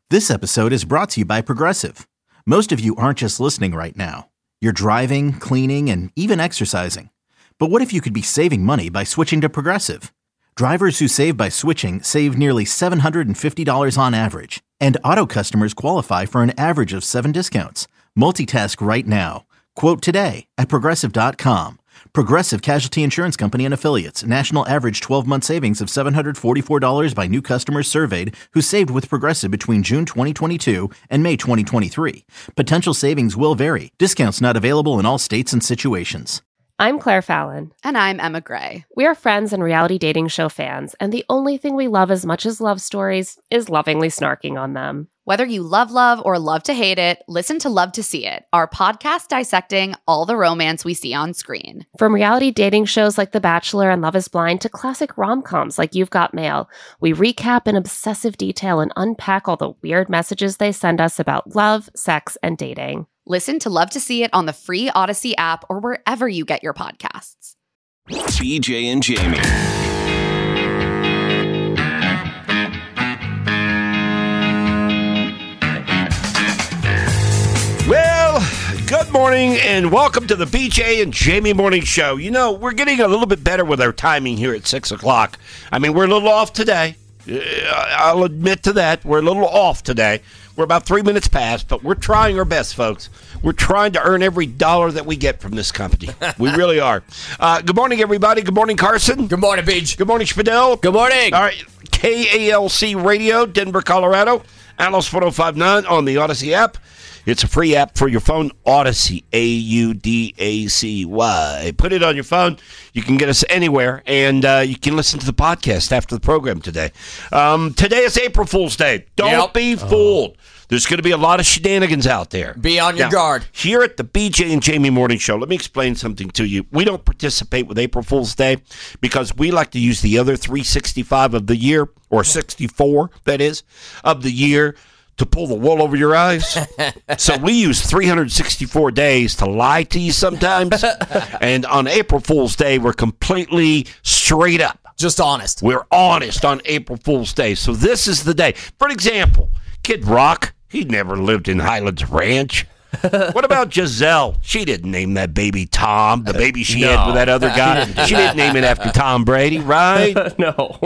This episode is brought to you by Progressive. Most of you aren't just listening right now. You're driving, cleaning, and even exercising. But what if you could be saving money by switching to Progressive? Drivers who save by switching save nearly $750 on average. And auto customers qualify for an average of 7 discounts. Multitask right now. Quote today at Progressive.com. Progressive Casualty Insurance Company and Affiliates. National average 12-month savings of $744 by new customers surveyed who saved with Progressive between June 2022 and May 2023. Potential savings will vary. Discounts not available in all states and situations. I'm Claire Fallon. And I'm Emma Gray. We are friends and reality dating show fans, and the only thing we love as much as love stories is lovingly snarking on them. Whether you love or love to hate it, listen to Love to See It, our podcast dissecting all the romance we see on screen. From reality dating shows like The Bachelor and Love is Blind to classic rom-coms like You've Got Mail, we recap in obsessive detail and unpack all the weird messages they send us about love, sex, and dating. Listen to Love to See It on the free Odyssey app or wherever you get your podcasts. BJ and Jamie. Well, good morning and welcome to the BJ and Jamie Morning Show. You know, we're getting a little bit better with our timing here at 6 o'clock. I mean, we're a little off today. I'll admit to that. We're a little off today. We're about 3 minutes past, but we're trying our best, folks. We're trying to earn every dollar that we get from this company. We really are. Good morning, everybody. Good morning, Carson. Good morning, Beach. Good morning, Spadell. Good morning. All right, KALC Radio, Denver, Colorado. Alice 1059 on the Odyssey app. It's a free app for your phone, Odyssey, Audacy. Put it on your phone. You can get us anywhere, and you can listen to the podcast after the program today. Today is April Fool's Day. Don't be fooled. There's going to be a lot of shenanigans out there. Be on your guard. Here at the BJ and Jamie Morning Show, let me explain something to you. We don't participate with April Fool's Day because we like to use the other 365 of the year, or 64, that is, of the year, to pull the wool over your eyes. So we use 364 days to lie to you sometimes. And on April Fool's Day, we're completely straight up. Just honest. We're honest on April Fool's Day. So this is the day. For example, Kid Rock, he never lived in Highlands Ranch. What about Giselle? She didn't name that baby Tom, the baby she had with that other guy. She didn't name it after Tom Brady, right? No.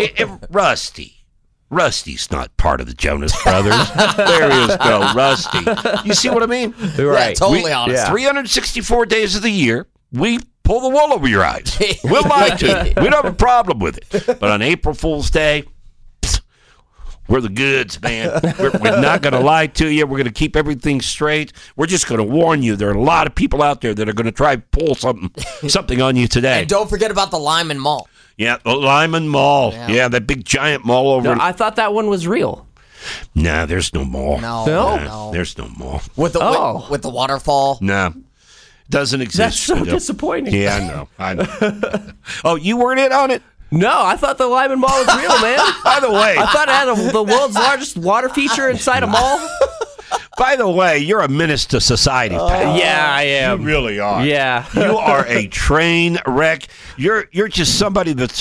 Rusty's not part of the Jonas Brothers. There he is, go, Rusty. You see what I mean? Right. Yeah, totally honest. 364 days of the year, we pull the wool over your eyes. We'll lie to you. We don't have a problem with it. But on April Fool's Day, we're the goods, man. We're not going to lie to you. We're going to keep everything straight. We're just going to warn you. There are a lot of people out there that are going to try to pull something on you today. And don't forget about the Lyman Mall. Yeah, the Lyman Mall. Yeah, that big giant mall over. No, I thought that one was real. Nah, there's no mall. No. There's no mall. With the waterfall. No. Doesn't exist. That's so disappointing. Yeah, I know. Oh, you weren't in on it? No, I thought the Lyman Mall was real, man. By the way. I thought it had the world's largest water feature inside a mall. By the way, you're a menace to society, pal. Yeah, I am. You really are. Yeah. You are a train wreck. You're just somebody that's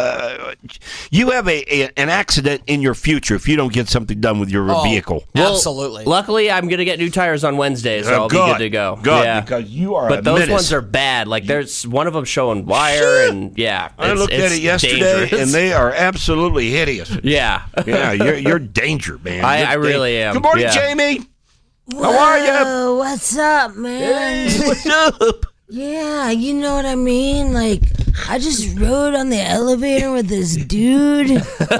you have an accident in your future if you don't get something done with your vehicle. Well, absolutely. Luckily, I'm going to get new tires on Wednesday, so I'll be good to go. Good, yeah. because you are But a those menace. ones are bad. Like, there's one of them showing wire, and I looked at it yesterday, dangerous. and they are absolutely hideous. Yeah. Yeah, you're danger, man. I really am. Good morning, Jamie. How are you? What's up, man? Hey, what's up? Yeah, you know what I mean? Like, I just rode on the elevator with this dude.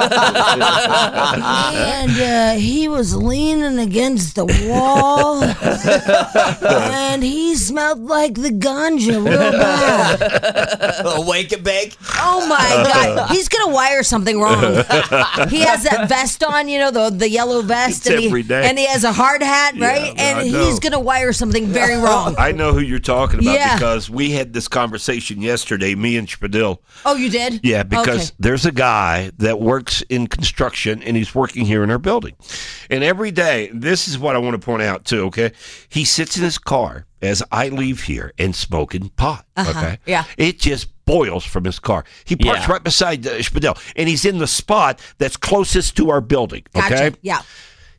And he was leaning against the wall. And he smelled like the ganja real bad. Wake and bake. Oh, my God. He's going to wire something wrong. He has that vest on, you know, the yellow vest. It's every day. And he has a hard hat, right? Yeah, and he's going to wire something very wrong. I know who you're talking about Yeah. because we had this conversation yesterday, me and Spadil. Oh, you did? Yeah, because Okay. there's a guy that works in construction, and he's working here in our building. And every day, this is what I want to point out, too, okay? He sits in his car as I leave here and smoking pot, okay? Yeah. It just boils from his car. He parks right beside Spadil, and he's in the spot that's closest to our building, okay? Gotcha. Yeah.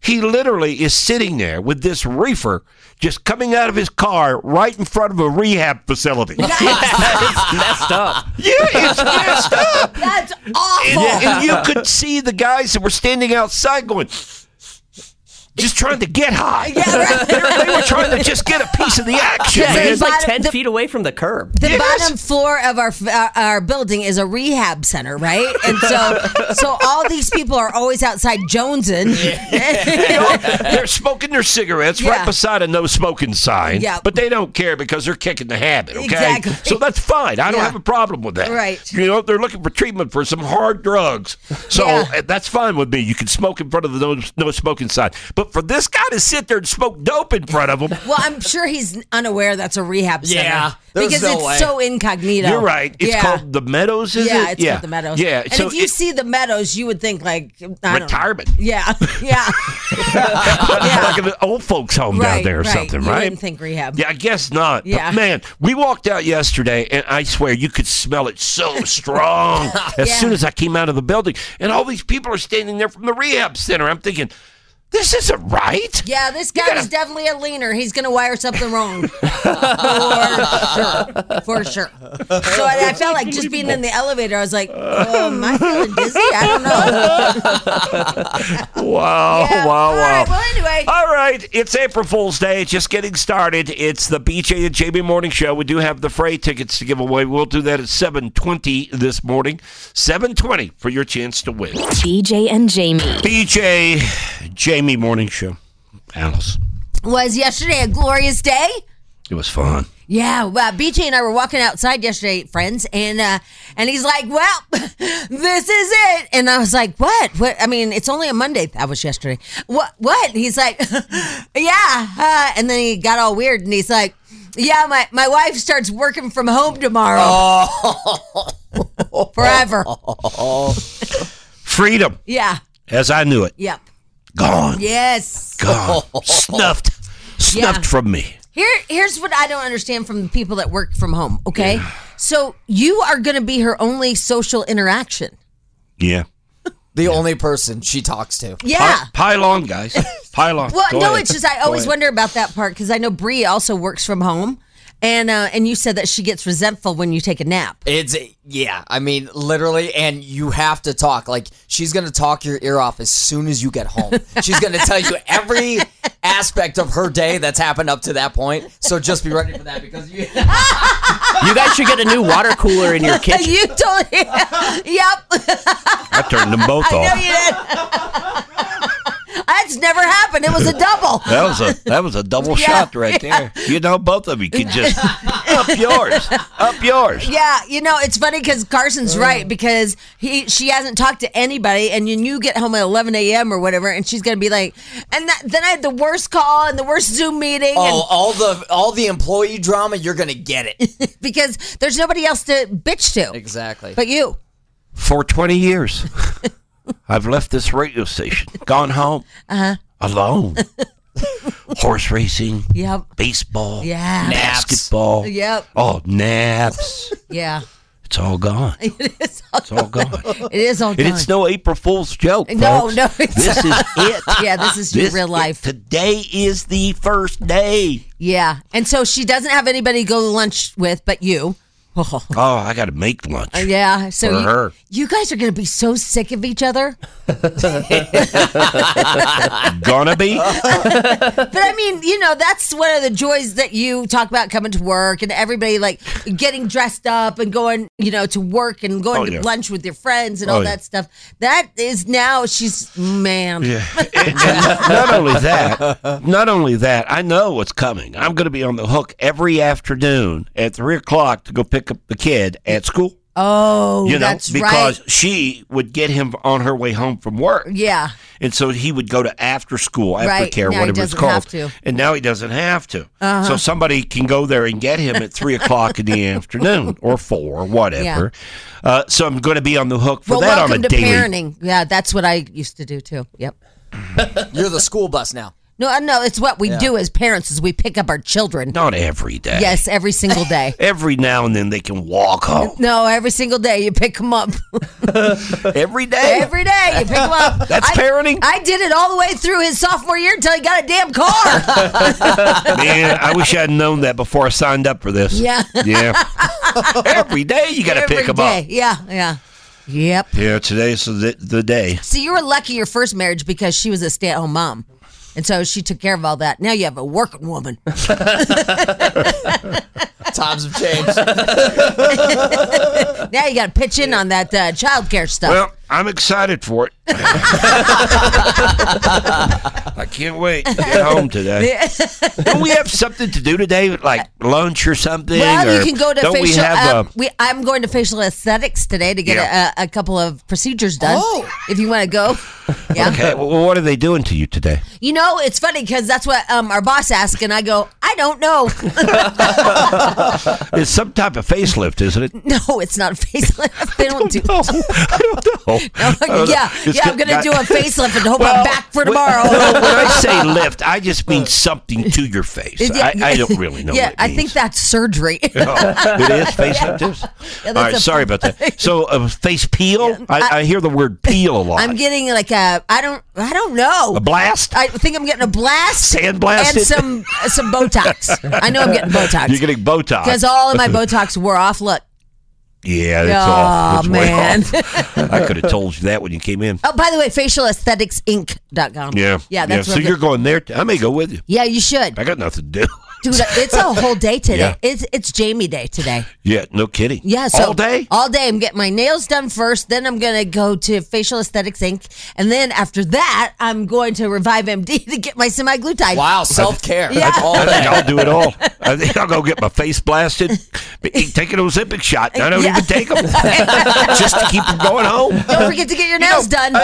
He literally is sitting there with this reefer just coming out of his car right in front of a rehab facility. It's messed up. Yeah, it's messed up. That's awful. And you could see the guys that were standing outside going, just trying to get high. Yeah, right. They were trying to just get a piece of the action, Yeah, man. it's like 10 feet away from the curb. The Yes. bottom floor of our building is a rehab center, right? And so all these people are always outside jonesing. They're smoking their cigarettes Yeah. right beside a no smoking sign, Yeah. but they don't care because they're kicking the habit, okay? Exactly. So that's fine. I don't Yeah. have a problem with that. Right. You know, they're looking for treatment for some hard drugs. So Yeah. that's fine with me. You can smoke in front of the no smoking sign. But for this guy to sit there and smoke dope in front of him, Well, I'm sure he's unaware that's a rehab center. Yeah, there's because no it's way. so incognito. you're right. It's called the Meadows, is Yeah, it? it's called the Meadows. Yeah. And So if you see the Meadows, you would think like I don't know. retirement. Yeah, yeah. Like an old folks home down Right, there or right. something, You right? wouldn't think rehab. Yeah, I guess not. Yeah. But man, we walked out yesterday, and I swear you could smell it so strong as Yeah. soon as I came out of the building. And all these people are standing there from the rehab center. I'm thinking, this isn't right. Yeah, this guy gotta- was definitely a leaner. He's going to wire something wrong. For sure. So I felt like just being in the elevator, I was like, am I feeling dizzy? I don't know. Wow, Yeah. wow, All wow. right, well, anyway. All right, it's April Fool's Day. Just getting started. It's the BJ and Jamie Morning Show. We do have the Fray tickets to give away. We'll do that at 7:20 this morning. 7:20 for your chance to win. BJ and Jamie. BJ, Jamie Morning Show. Alice. Was yesterday a glorious day? It was fun. Yeah, BJ and I were walking outside yesterday, friends, and he's like, "Well, this is it." And I was like, "What? What? I mean, it's only a Monday. That was yesterday. What? What?" He's like, "Yeah." And then he got all weird, and he's like, "Yeah, my wife starts working from home tomorrow, forever." Freedom, Yeah. as I knew it, Yep. gone. Yes. Gone. Snuffed Yeah. from me. Here's what I don't understand from the people that work from home. Okay, so you are going to be her only social interaction. Yeah. The only person she talks to. Yeah. Pile on, guys. Pile on. Well, Go no, ahead. it's just I Go always ahead. wonder about that part because I know Bree also works from home, and you said that she gets resentful when you take a nap. Yeah, I mean, literally, and you have to talk. Like, she's going to talk your ear off as soon as you get home. She's going to tell you every aspect of her day that's happened up to that point. So just be ready for that because you... You guys should get a new water cooler in your kitchen. You told Yep. I turned them both I know off. you did. That's never happened. It was a double. That was a double Yeah. shot right there. You know, both of you could just up yours. Yeah, it's funny because Carson's right because she hasn't talked to anybody, and you get home at 11 a.m. or whatever, and she's gonna be like, then I had the worst call and the worst Zoom meeting. Oh, all the employee drama, you're going to get it. Because there's nobody else to bitch to. Exactly. But you. For 20 years, I've left this radio station, gone home, alone. Horse racing, Yep. baseball, Yeah. basketball. Yep. Oh, naps. Yeah. It's all gone. It's all gone. It is all And gone. it's no April Fool's joke, No, folks. no, it's This is it. Yeah, this is your real life. Today is the first day. Yeah. And so she doesn't have anybody to go to lunch with but you. Oh, I got to make lunch. Yeah. So For her. you guys are going to be so sick of each other. Gonna be? But I mean, that's one of the joys that you talk about coming to work and everybody like getting dressed up and going, to work and going to lunch with your friends and all that stuff. That is now man. Yeah. And not only that, I know what's coming. I'm going to be on the hook every afternoon at 3 o'clock to go pick up the kid at school. Oh, that's because right. she would get him on her way home from work. Yeah. And so he would go to after school, aftercare, Now he whatever it's doesn't called. have to. And now he doesn't have to. So somebody can go there and get him at 3 o'clock in the afternoon or 4 or whatever. So I'm going to be on the hook for that on a welcome to daily. parenting. Yeah, that's what I used to do too. Yep. You're the school bus now. No, it's what we do as parents is we pick up our children. Not every day. Yes, every single day. Every now and then they can walk home. No, every single day you pick them up. Every day? Every day you pick them up. That's parenting? I did it all the way through his sophomore year until he got a damn car. Man, I wish I'd known that before I signed up for this. Yeah. Yeah. Every day you got to pick them up. Yeah. Yep. Yeah, today's the day. See, you were lucky your first marriage because she was a stay-at-home mom. And so she took care of all that. Now you have a working woman. Times have changed. Now you got to pitch in on that child care stuff. Well, I'm excited for it. I can't wait to get home today. Don't we have something to do today, like lunch or something? Well, or you can go to don't facial. We have, I'm going to facial aesthetics today to get a couple of procedures done. Oh. If you want to go. Yeah. Okay, well, what are they doing to you today? You know, it's funny because that's what our boss asked, and I go, I don't know. It's some type of facelift, isn't it? No, it's not a facelift. They don't do. I don't know. Yeah, I'm going to do a facelift and hope I'm back for tomorrow. When I say lift, I just mean something to your face. I don't really know. Yeah, what it means. I think that's surgery. Oh, it is facelift. Is? All right, sorry about that. So, face peel. I hear the word peel a lot. I'm getting like I don't know. A blast. I think I'm getting a blast. Sandblasted? And some Botox. I know I'm getting Botox. You're getting Botox. Because all of my Botox wore off. Look. Yeah, that's off. Oh, man. I could have told you that when you came in. Oh, by the way, facialaestheticsinc.com. Yeah. Yeah, that's so you're going there. I may go with you. Yeah, you should. I got nothing to do. Dude, it's a whole day today. Yeah. It's Jamie Day today. Yeah, no kidding. Yeah, so all day? All day. I'm getting my nails done first. Then I'm going to go to Facial Aesthetics Inc. And then after that, I'm going to Revive MD to get my semaglutide. Wow, self-care. Yeah. I think I'll do it all. I think I'll go get my face blasted, take an Ozempic shot, and I don't even take them. Just to keep them going home. Don't forget to get your nails done.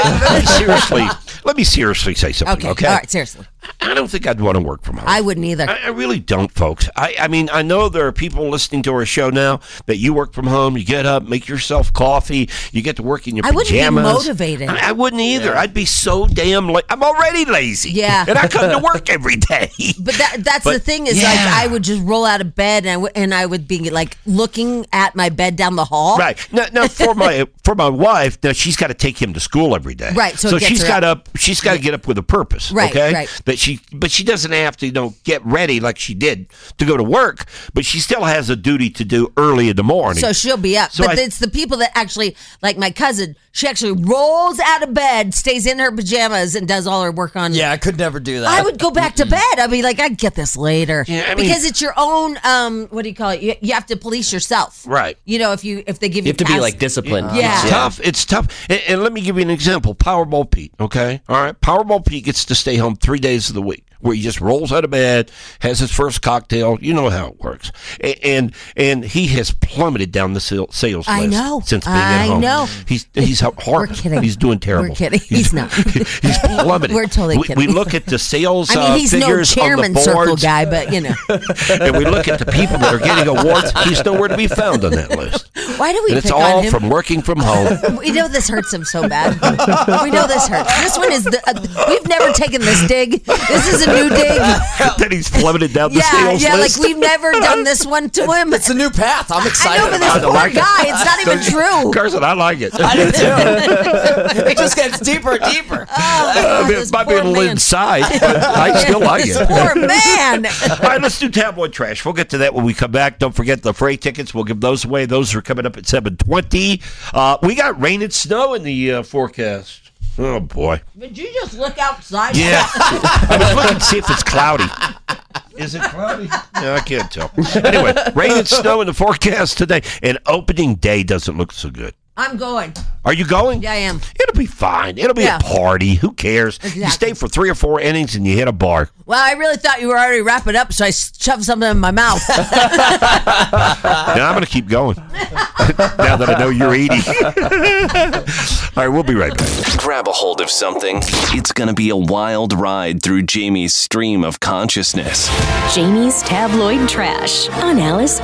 Let me seriously say something, okay? All right, seriously. I don't think I'd want to work from home. I wouldn't either. I really don't, folks. I mean, I know there are people listening to our show now that you work from home, you get up, make yourself coffee, you get to work in your pajamas. I wouldn't be motivated. I wouldn't either. I'd be so damn I'm already lazy. Yeah. And I come to work every day. But that's the thing is, like, I would just roll out of bed and I would be like looking at my bed down the hall. Right. Now for my wife, now she's got to take him to school every day. Right. So she's got to get up with a purpose. Right. Okay. Right. But she doesn't have to, get ready like she did to go to work. But she still has a duty to do early in the morning. So she'll be up. But it's the people that actually, like my cousin, she actually rolls out of bed, stays in her pajamas, and does all her work on. Yeah, I could never do that. I would go back to bed. I'd be like, I'd get this later. Yeah, because it's your own, what do you call it? You have to police yourself. Right. You know, if they give you You have to be like disciplined. Yeah. It's tough. And let me give you an example. Powerball Pete, okay? All right. Powerball Pete gets to stay home 3 days of the week, where he just rolls out of bed, has his first cocktail. You know how it works. And he has plummeted down the sales list. I know. Since being at home. I know. He's hard. We're kidding. He's doing terrible. We're kidding. He's not. He's plummeted. We're totally kidding. We look at the sales he's no figures chairman on the circle boards. guy, but you know. And we look at the people that are getting awards. He's nowhere to be found on that list. Why do we And it's pick all on him? from working from home. We know this hurts him so bad. We know this hurts. This one is we've never taken this dig. This is a new dig. That he's plummeted down the sales list. Like we've never done this one to him. It's a new path. I'm I excited know, but this about poor it. guy, it's not even true. Carson, I like it. I do too. It just gets deeper and deeper. It might be a little inside, but I still like it. Poor man. All right, let's do tabloid trash. We'll get to that when we come back. Don't forget the freight tickets. We'll give those away. Those are coming up at 7:20. We got rain and snow in the forecast. Oh, boy. Did you just look outside? Yeah. I was looking to see if it's cloudy. Is it cloudy? No, I can't tell. Anyway, rain and snow in the forecast today. And opening day doesn't look so good. I'm going. Are you going? Yeah, I am. It'll be fine. It'll be a party. Who cares? Exactly. You stay for 3 or 4 innings and you hit a bar. Well, I really thought you were already wrapping up, so I shoved something in my mouth. Now I'm going to keep going. Now that I know you're eating. All right, we'll be right back. Grab a hold of something. It's going to be a wild ride through Jamie's stream of consciousness. Jamie's Tabloid Trash on Alice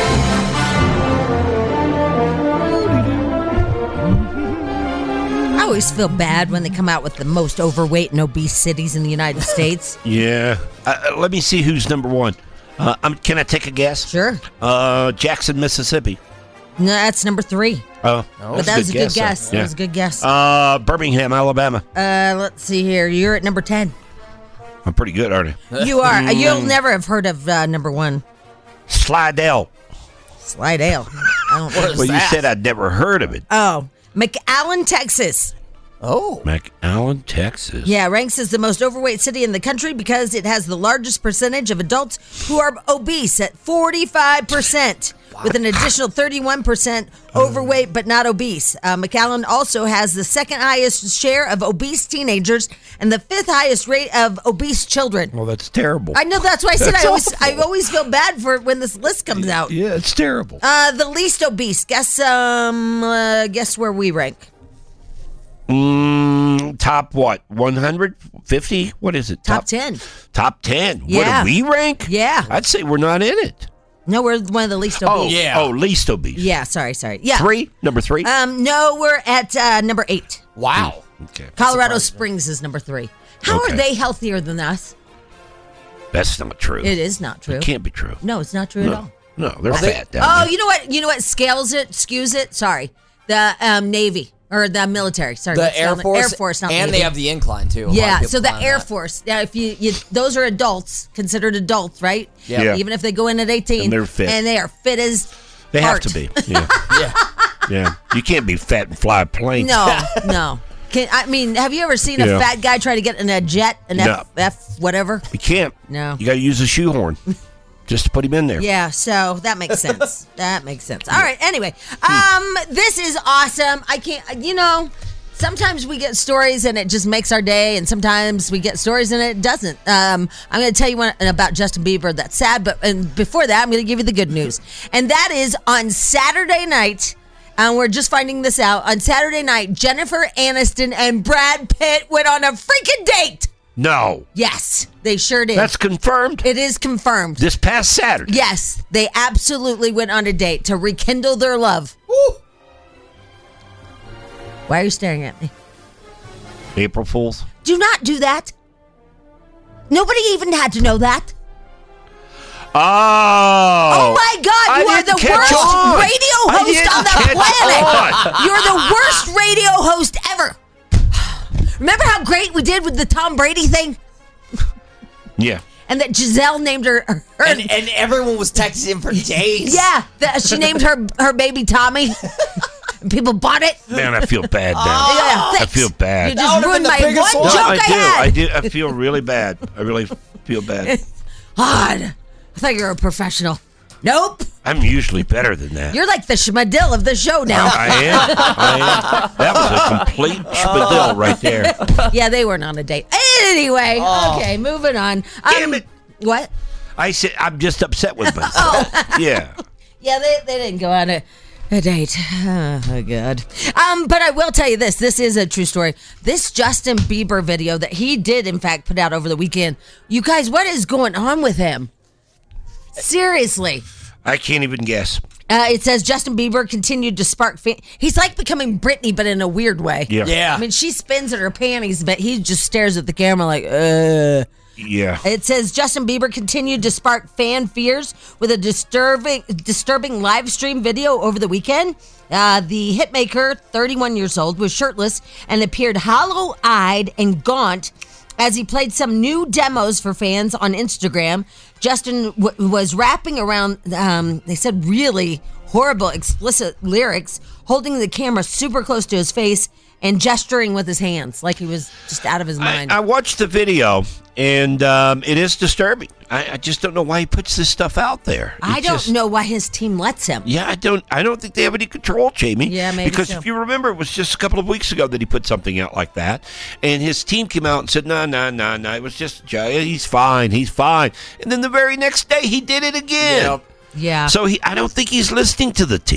105.9. always feel bad when they come out with the most overweight and obese cities in the United States. Yeah. Let me see who's number one. Can I take a guess? Sure. Jackson, Mississippi. No, that's number 3. Oh, But that was a good guess. Yeah. That was a good guess. Birmingham, Alabama. Let's see here. You're at number 10. I'm pretty good, aren't I? You are. You'll never have heard of number 1. Slidell. Slidell. I don't know. Well, you said I'd never heard of it. Oh, McAllen, Texas. Oh. McAllen, Texas. Yeah, ranks as the most overweight city in the country because it has the largest percentage of adults who are obese at 45%, with an additional 31% overweight but not obese. McAllen also has the second highest share of obese teenagers and the 5th highest rate of obese children. Well, that's terrible. I know, that's why I said That's I always feel bad for it when this list comes out. Yeah, it's terrible. The least obese. Guess where we rank. Top what? 150? What is it? Top 10. Top 10. Yeah. Where do we rank? Yeah. I'd say we're not in it. No, we're one of the least obese. Least obese. Yeah, sorry. Yeah. 3? Number 3? No, we're at number 8. Wow. Okay. Colorado Springs is number 3. How Okay. are they healthier than us? That's not true. It is not true. It can't be true. No, it's not true at all. No, they're fat down Oh, there. you know what? You know what skews it? Sorry. The Navy or the military. Sorry. The what's Air down there? Force. Air Force, not and Navy. they have the incline, too. A lot of Yeah, people so the climb Air that. Force. Now, if you those are adults, considered adults, right? Yeah. Even if they go in at 18, And they're fit. and they are fit as They have art. to be. Yeah. Yeah. Yeah. You can't be fat and fly a plane. No. Have you ever seen a Yeah. fat guy try to get in a jet, an No. F whatever? You can't. No. You got to use a shoehorn just to put him in there. Yeah, so that makes sense. That makes sense. All right, anyway. This is awesome. I can't, sometimes we get stories and it just makes our day, and sometimes we get stories and it doesn't. I'm going to tell you one about Justin Bieber that's sad, but before that, I'm going to give you the good news. And that is on Saturday night, we're just finding this out, on Saturday night, Jennifer Aniston and Brad Pitt went on a freaking date. No. Yes, they sure did. That's confirmed. It is confirmed. This past Saturday. Yes, they absolutely went on a date to rekindle their love. Woo. Why are you staring at me? April Fools. Do not do that. Nobody even had to know that. Oh. Oh my God, you I are the didn't catch worst on. radio I host didn't on the catch planet. on. You're the worst radio host ever. Remember how great we did with the Tom Brady thing? Yeah. And that Giselle named her And everyone was texting for days. yeah, she named her baby Tommy. People bought it. Man, I feel bad now. Yeah, I thanks. feel bad. You That just would've ruined been my the one biggest one. joke I do. had. I do. I feel really bad. I really feel bad. God, I thought you were a professional. Nope. I'm usually better than that. You're like the schmadill of the show now. I am. That was a complete spadil right there. Yeah, they weren't on a date. Anyway, okay, moving on. Damn it. What? I said I'm just upset with myself. Yeah. Yeah, they didn't go on a date. Oh, God. But I will tell you this. This is a true story. This Justin Bieber video that he did, in fact, put out over the weekend. You guys, what is going on with him? Seriously. I can't even guess. It says Justin Bieber continued to spark he's like becoming Britney, but in a weird way. Yeah. Yeah. I mean, she spins in her panties, but he just stares at the camera like, Yeah. It says Justin Bieber continued to spark fan fears with a disturbing live stream video over the weekend. The hitmaker, 31 years old, was shirtless and appeared hollow-eyed and gaunt as he played some new demos for fans on Instagram. Justin was rapping around, they said, really horrible, explicit lyrics, holding the camera super close to his face and gesturing with his hands like he was just out of his mind. I watched the video, and it is disturbing. I just don't know why he puts this stuff out there. I don't know why his team lets him. Yeah, I don't think they have any control, Jamie. Yeah, maybe because so. if you remember, it was just a couple of weeks ago that he put something out like that, and his team came out and said, "No, it was just he's fine, and then the very next day he did it again. Yep. Yeah. So I don't think he's listening to the team.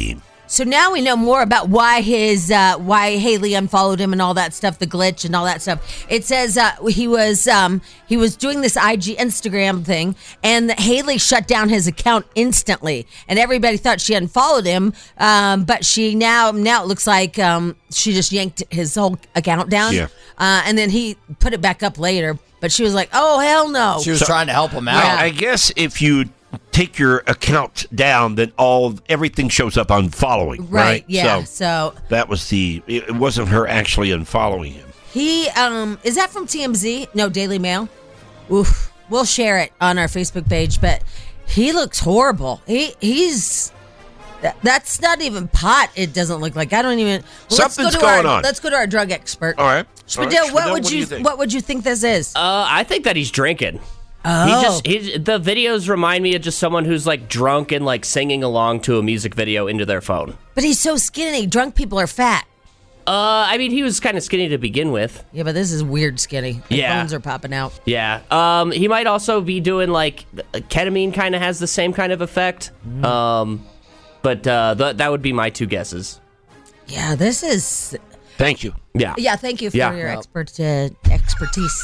So now we know more about why why Haley unfollowed him and all that stuff, the glitch and all that stuff. It says he was doing this Instagram thing, and Haley shut down his account instantly, and everybody thought she unfollowed him, but she now it looks like she just yanked his whole account down, and then he put it back up later. But she was like, "Oh hell no!" She was trying to help him out. I guess if you take your account down, then everything shows up on following, right? Yeah. So that was it wasn't her actually unfollowing him. He is that from TMZ? No, Daily Mail. Oof. We'll share it on our Facebook page, but he looks horrible. He's that's not even pot. It doesn't look like. I don't even. Something's going on. Let's go to our drug expert. All right. Spadil, what would you think this is? I think that he's drinking. Oh. The videos remind me of just someone who's like drunk and like singing along to a music video into their phone. But he's so skinny. Drunk people are fat. I mean, he was kind of skinny to begin with. Yeah, but this is weird skinny. His bones are popping out. Yeah. He might also be doing like ketamine. Kind of has the same kind of effect. But that would be my two guesses. Yeah, this is. Thank you. Yeah. Yeah, thank you for your expertise.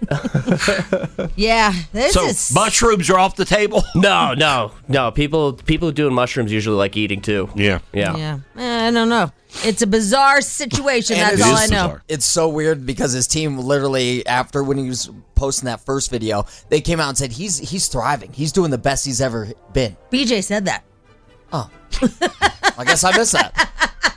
Yeah, this is. Mushrooms are off the table? No. People doing mushrooms usually like eating too. Yeah. I don't know. It's a bizarre situation. That's all I know. Bizarre. It's so weird because his team literally, after when he was posting that first video, they came out and said he's thriving. He's doing the best he's ever been. BJ said that. Oh. I guess I missed that.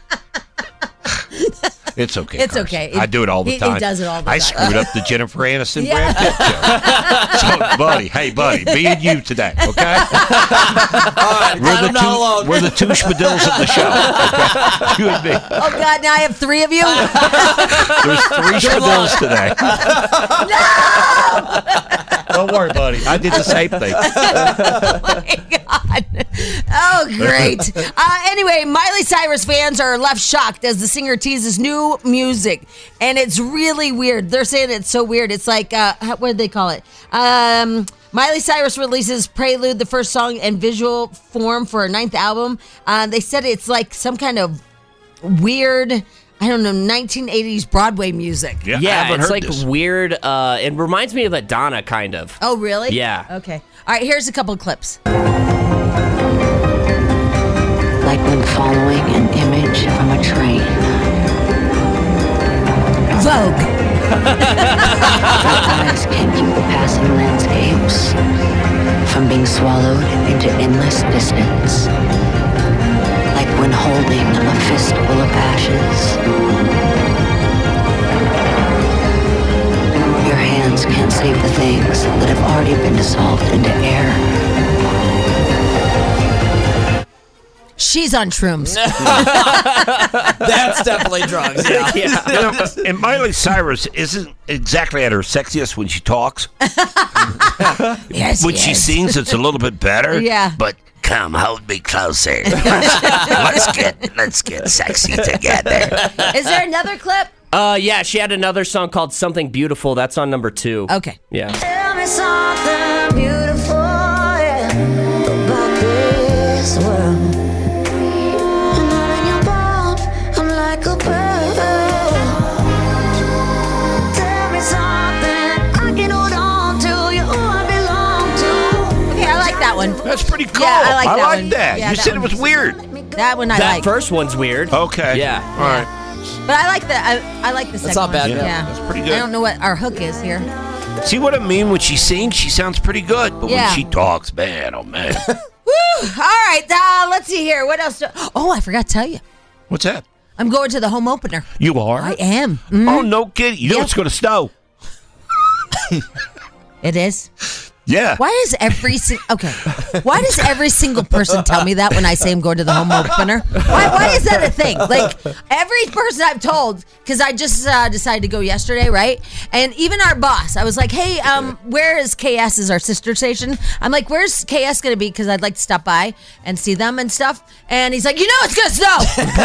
It's okay. It's Carson. okay. I do it all the time. He does it all the time. I screwed up the Jennifer Aniston Brad Pitt joke. So, buddy, me and you today, okay? All right, I'm not alone. We're the two Spadils of the show. Okay? You and me. Oh, God, now I have three of you? There's 3 Spadils today. No! Don't worry, buddy. I did the same thing. Oh, my God. Oh, great. Anyway, Miley Cyrus fans are left shocked as the singer teases new music, and it's really weird. They're saying it's so weird. It's like, what did they call it? Miley Cyrus releases Prelude, the first song in visual form for her 9th album. They said it's like some kind of weird, I don't know, 1980s Broadway music. Yeah, it's like weird. It reminds me of Madonna, kind of. Oh, really? Yeah. Okay. All right, here's a couple of clips. Like when following an image from a train. Vogue. Eyes can't keep passing landscapes from being swallowed into endless distance. Like when holding a fistful of ashes. Your hands can't save the things that have already been dissolved into air. She's on shrooms. That's definitely drugs, yeah. You know, and Miley Cyrus isn't exactly at her sexiest when she talks. Yes, when she sings, it's a little bit better. Yeah. But come, hold me closer. Let's get sexy together. Is there another clip? Yeah, she had another song called Something Beautiful. That's on number 2. Okay. Yeah. Tell me something beautiful, about this world. And I'm in your bones, I'm like a bird. Tell me something I can hold on to, you I belong to. Okay, I like that one. That's pretty cool. Yeah, I like that one. that. Yeah, You that said it was one's- weird. That one I That like. first one's weird. Okay. Yeah. All right. But I like the I like the second not bad, one. yeah. That's pretty good. I don't know what our hook is here. See what I mean? When she sings, she sounds pretty good. But Yeah. when she talks, man, oh, man. Woo! All right, let's see here. What else? Oh, I forgot to tell you. What's that? I'm going to the home opener. You are? I am. Oh, no kidding. You know Yep. it's going to snow. It is. Yeah. Why does every single person tell me that when I say I'm going to the home opener? Why is that a thing? Like every person I've told, because I just decided to go yesterday, right? And even our boss, I was like, hey, where is KS? Is our sister station? I'm like, where's KS going to be? Because I'd like to stop by and see them and stuff. And he's like, you know it's going to snow.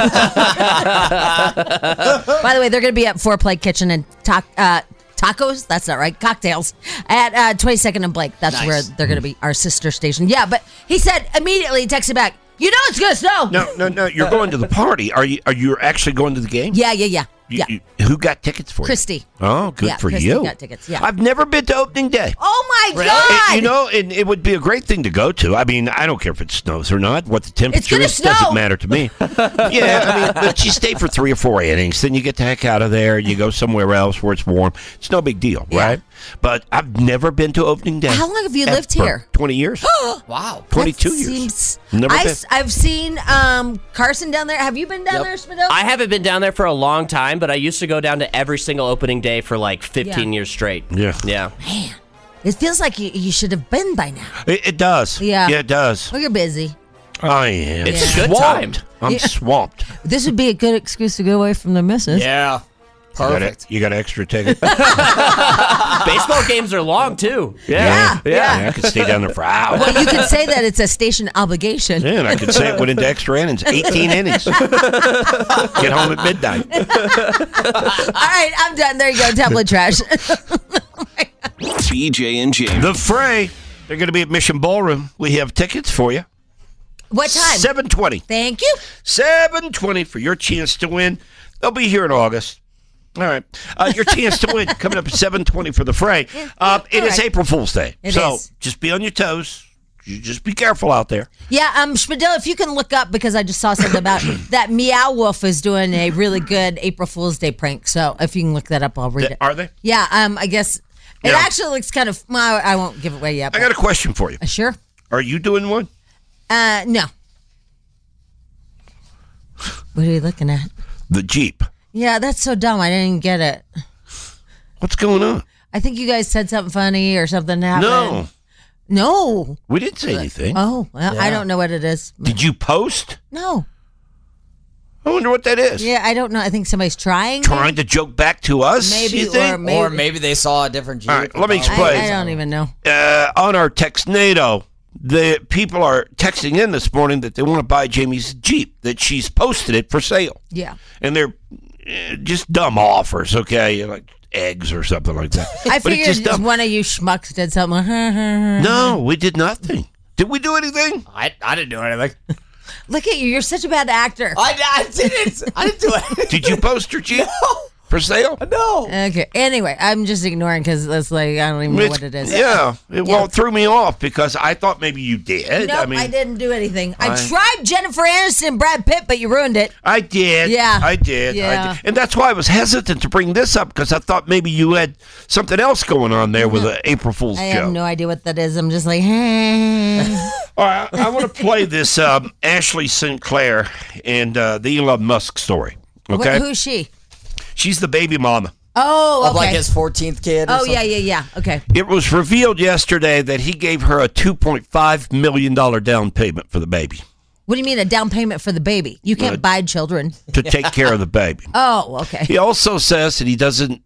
By the way, they're going to be at Foreplay Kitchen and Tacos? That's not right. Cocktails at 22nd and Blake. That's Nice. where they're going to be, our sister station. Yeah, but he said immediately, he texted back, You know it's gonna snow. No. You're going to the party. Are you actually going to the game? Yeah. Who got tickets for you? Christy. Oh, good for Christy you. got tickets, yeah. I've never been to opening day. Oh my God! You know, and it would be a great thing to go to. I mean, I don't care if it snows or not. What the temperature is doesn't matter to me. Yeah, I mean, but you stay for 3 or 4 innings, then you get the heck out of there. You go somewhere else where it's warm. It's no big deal, right? But I've never been to opening day. How long have you lived here? 20 years. Wow. 22 years. Never been. I've seen Carson down there. Have you been down there, Spadil? I haven't been down there for a long time, but I used to go down to every single opening day for like 15 years straight. Yeah. Man, it feels like you should have been by now. It does. Yeah. Yeah, it does. Well, you're busy. I am. It's a good time. I'm swamped. This would be a good excuse to go away from the missus. Yeah. Perfect. You got an extra ticket? Baseball games are long, too. Yeah. I could stay down there for hours. Well, you could say that it's a station obligation. Yeah, and I could say it went into extra innings. 18 innings. Get home at midnight. All right, I'm done. There you go, tablet trash. BJ and Jamie. The Fray. They're going to be at Mission Ballroom. We have tickets for you. What time? 7:20. Thank you. 7:20 for your chance to win. They'll be here in August. All right. Your chance to win coming up at 7:20 for the Fray. It is April Fool's Day. It so is. Just be on your toes. You just be careful out there. Yeah, Spadil, if you can look up, because I just saw something about that Meow Wolf is doing a really good April Fool's Day prank. So if you can look that up, I'll read it. Are they? Yeah, I guess it actually looks kind of, well, I won't give it away yet. I got a question for you. Sure. Are you doing one? No. What are you looking at? The Jeep. Yeah, that's so dumb. I didn't get it. What's going on? I think you guys said something funny or something happened. No. We didn't say anything. Oh, well, I don't know what it is. Did you post? No. I wonder what that is. Yeah, I don't know. I think somebody's trying. Trying to joke back to us? Maybe, you think? Or maybe they saw a different Jeep. All right, let me explain. I don't even know. On our Textnado, the people are texting in this morning that they want to buy Jamie's Jeep, that she's posted it for sale. Yeah. And they're just dumb offers, okay? Like eggs or something like that. I But it's figured just dumb. one of you schmucks did something. No, we did nothing. Did we do anything? I didn't do anything. Look at you. You're such a bad actor. I didn't. I didn't do it. Did you post your Jeep for sale? No. Okay. Anyway, I'm just ignoring because that's like, I don't even know what it is. Yeah. Well, it threw me off because I thought maybe you did. Nope, I didn't do anything. I tried Jennifer Aniston and Brad Pitt, but you ruined it. I did. Yeah. I did. Yeah. And that's why I was hesitant to bring this up because I thought maybe you had something else going on there with an April Fool's I joke. have no idea what that is. I'm just like, All right, I want to play this Ashley Sinclair and the Elon Musk story. Okay. Who's she? She's the baby mama. Oh, okay. Of like his 14th kid. Or something. yeah. Okay. It was revealed yesterday that he gave her a $2.5 million down payment for the baby. What do you mean a down payment for the baby? You can't buy children. To take care of the baby. Oh, okay. He also says that he doesn't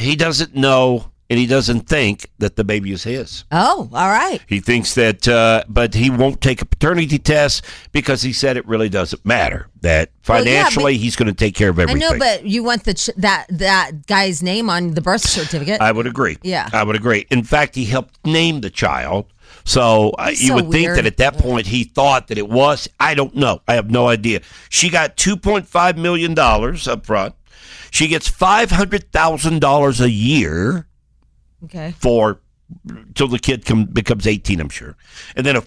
know and he doesn't think that the baby is his. Oh, all right. He thinks that, but he won't take a paternity test because he said it really doesn't matter. That financially he's going to take care of everything. I know, but you want that guy's name on the birth certificate. I would agree. Yeah. I would agree. In fact, he helped name the child. So you would think that at that point he thought that it was. I don't know. I have no idea. She got $2.5 million up front. She gets $500,000 a year. Okay. Till the kid becomes 18, I'm sure. And then a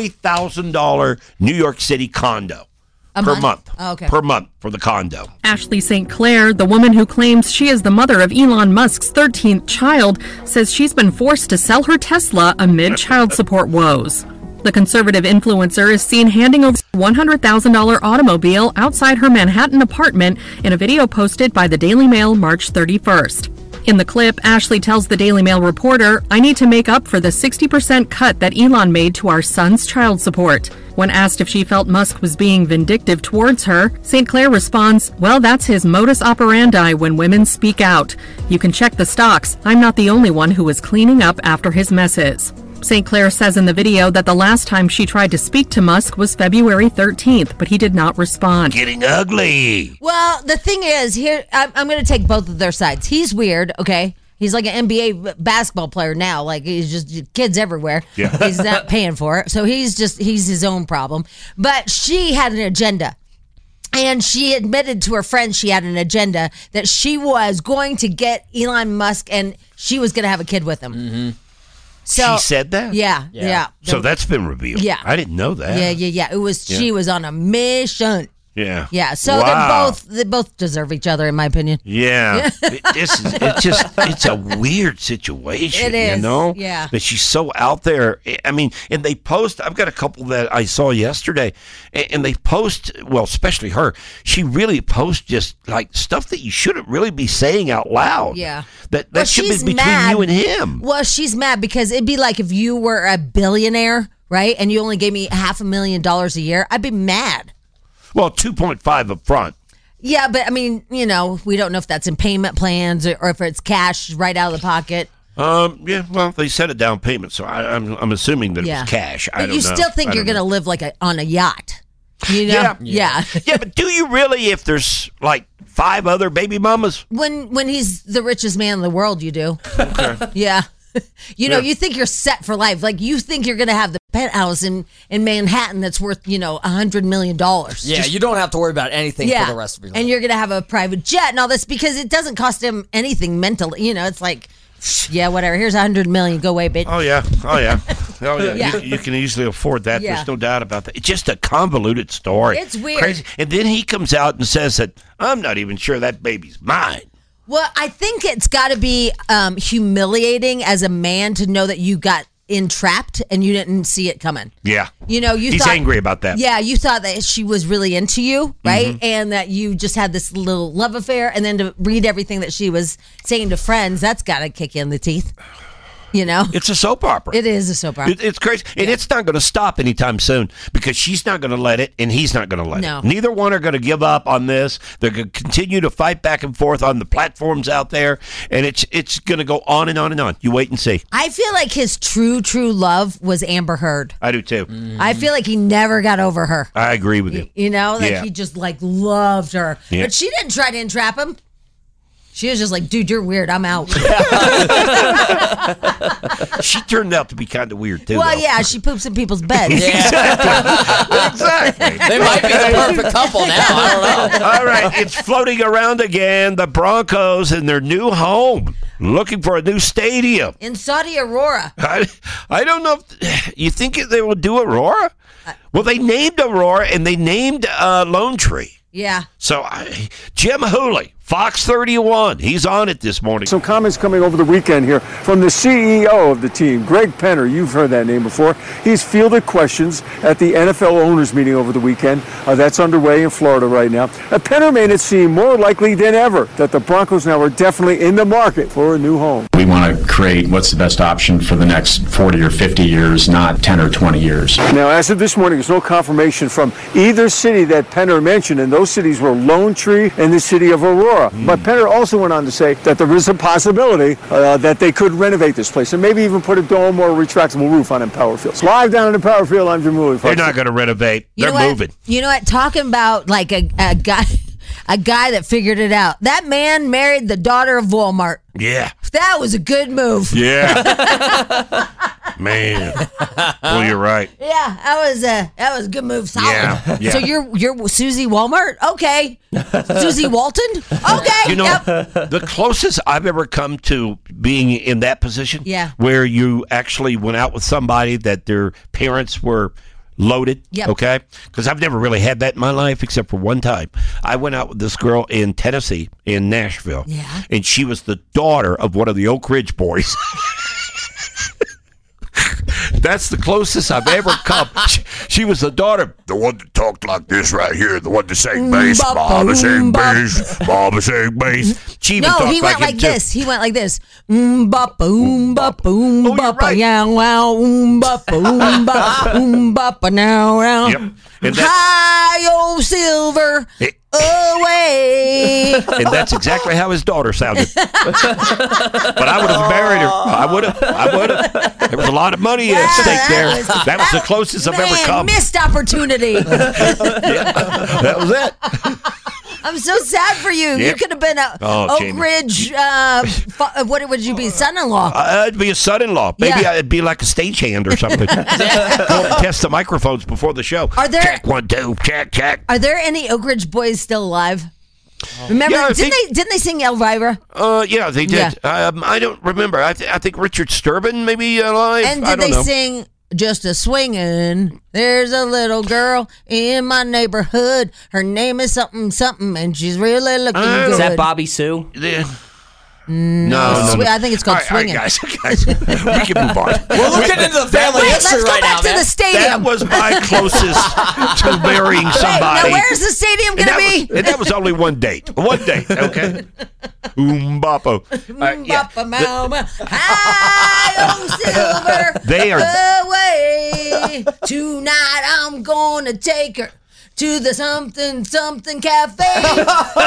$40,000 New York City condo per month. Oh, okay. Per month for the condo. Ashley St. Clair, the woman who claims she is the mother of Elon Musk's 13th child, says she's been forced to sell her Tesla amid child support woes. The conservative influencer is seen handing over a $100,000 automobile outside her Manhattan apartment in a video posted by the Daily Mail March 31st. In the clip, Ashley tells the Daily Mail reporter, "I need to make up for the 60% cut that Elon made to our son's child support." When asked if she felt Musk was being vindictive towards her, St. Clair responds, "Well, that's his modus operandi when women speak out. You can check the stocks. I'm not the only one who is cleaning up after his messes." St. Clair says in the video that the last time she tried to speak to Musk was February 13th, but he did not respond. Getting ugly. Well, the thing is, here, I'm going to take both of their sides. He's weird, okay? He's like an NBA basketball player now. Like, he's just kids everywhere. Yeah. He's not paying for it. So he's his own problem. But she had an agenda. And she admitted to her friends she had an agenda that she was going to get Elon Musk and she was going to have a kid with him. Mm-hmm. So she said that? Yeah. So that's been revealed. Yeah. I didn't know that. Yeah. It was she was on a mission. Yeah. Yeah. So they both deserve each other, in my opinion. Yeah. It's a weird situation. It is. You know? Yeah. That she's so out there. I mean, and they post, I've got a couple that I saw yesterday, and they post, well, especially her, she really posts just like stuff that you shouldn't really be saying out loud. Yeah. That should be she's between mad. you and him. Well, she's mad because it'd be like if you were a billionaire, right? And you only gave me $500,000 a year. I'd be mad. Well, 2.5 up front. Yeah, but I mean, we don't know if that's in payment plans or if it's cash right out of the pocket. Yeah, well, they said a down payment, so I'm assuming that it was cash. I But don't you know. still think you're going to live like on a yacht. You know? Yeah. Yeah, but do you really if there's like 5 other baby mamas? When he's the richest man in the world, you do. Okay. Yeah. You think you're set for life. Like, you think you're going to have the penthouse in Manhattan that's worth, $100 million. Yeah, you don't have to worry about anything for the rest of your life. And you're going to have a private jet and all this because it doesn't cost him anything mentally. It's like, yeah, whatever. Here's $100 million. Go away, bitch. Oh, yeah. Yeah. You can easily afford that. Yeah. There's no doubt about that. It's just a convoluted story. It's weird. Crazy. And then he comes out and says that, I'm not even sure that baby's mine. Well, I think it's got to be humiliating as a man to know that you got entrapped and you didn't see it coming. Yeah. He's thought, angry about that. Yeah, you thought that she was really into you, right? Mm-hmm. And that you just had this little love affair, and then to read everything that she was saying to friends, that's got to kick you in the teeth. It's a soap opera. It is a soap opera. It's crazy. And it's not going to stop anytime soon because she's not going to let it and he's not going to let No. it. Neither one are going to give up on this. They're going to continue to fight back and forth on the platforms out there. And it's going to go on and on and on. You wait and see. I feel like his true love was Amber Heard. I do too. I feel like he never got over her. I agree with you. He just loved her. Yeah. But she didn't try to entrap him. She was just like, dude, you're weird. I'm out. She turned out to be kind of weird too. Well, though. yeah, she poops in people's beds. Exactly. They might be the perfect couple now. I don't know. All right, it's floating around again. The Broncos in their new home, looking for a new stadium. In Saudi Aurora. I don't know if you think they will do Aurora. Well, they named Aurora and they named Lone Tree. Yeah. So Jim Hooley, Fox 31, he's on it this morning. Some comments coming over the weekend here from the CEO of the team, Greg Penner. You've heard that name before. He's fielded questions at the NFL owners meeting over the weekend. That's underway in Florida right now. Penner made it seem more likely than ever that the Broncos now are definitely in the market for a new home. We want to create what's the best option for the next 40 or 50 years, not 10 or 20 years. Now, as of this morning, there's no confirmation from either city that Penner mentioned, and those cities were Lone Tree and the city of Aurora. But Penner also went on to say that there is a possibility that they could renovate this place and maybe even put a dome or a retractable roof on Empower Field. So live down in Empower Field, I'm Jim Hooley. They're not going to renovate. They're moving. You know what? Talking about like a guy that figured it out. That man married the daughter of Walmart. Yeah. That was a good move. Yeah. Man. Well, you're right. Yeah, that was a good move. Solid. Yeah. So you're Susie Walmart? Okay. Susie Walton? Okay. The closest I've ever come to being in that position, where you actually went out with somebody that their parents were loaded, okay? Because I've never really had that in my life except for one time. I went out with this girl in Tennessee, in Nashville, and she was the daughter of one of the Oak Ridge boys. That's the closest I've ever come. She was the daughter, the one that talked like this right here, the one that sang bass. Mama sang bass. Mama sang bass. She even talked he went like this. He went like this. Bop boom bop boom bop yow wow bop boom bop now round. Yep. And high old silver away. And that's exactly how his daughter sounded. But I would have married her. I would have. There was a lot of money at stake there. That was the closest I've ever come. Missed opportunity. That was it. I'm I'm so sad for you. Yep. You could have been a Oak Jamie. Ridge. What would you be? Son-in-law. I'd be a son-in-law. Maybe Yeah. I'd be like a stagehand or something. Go test the microphones before the show. Are there- check 1, 2, check? Are there any Oak Ridge boys still alive? Remember, Yeah, I didn't they sing Elvira? Yeah, they did. I don't remember. I think Richard Sturban maybe alive. And I did don't they know. sing Just a Swingin'? There's a little girl in my neighborhood. Her name is something something, and she's really looking good. Is that Bobby Sue? Yeah. No, I think it's called Swingin'. All right, guys, we can move on. We're looking into the family history let's go right back now, to man. the stadium. That was my closest to marrying somebody. Now, where's the stadium going to be? And that was only one date. One date, okay? Boppo. Boppa Mama, high on silver. They are- away. Tonight I'm going to take her to the something cafe.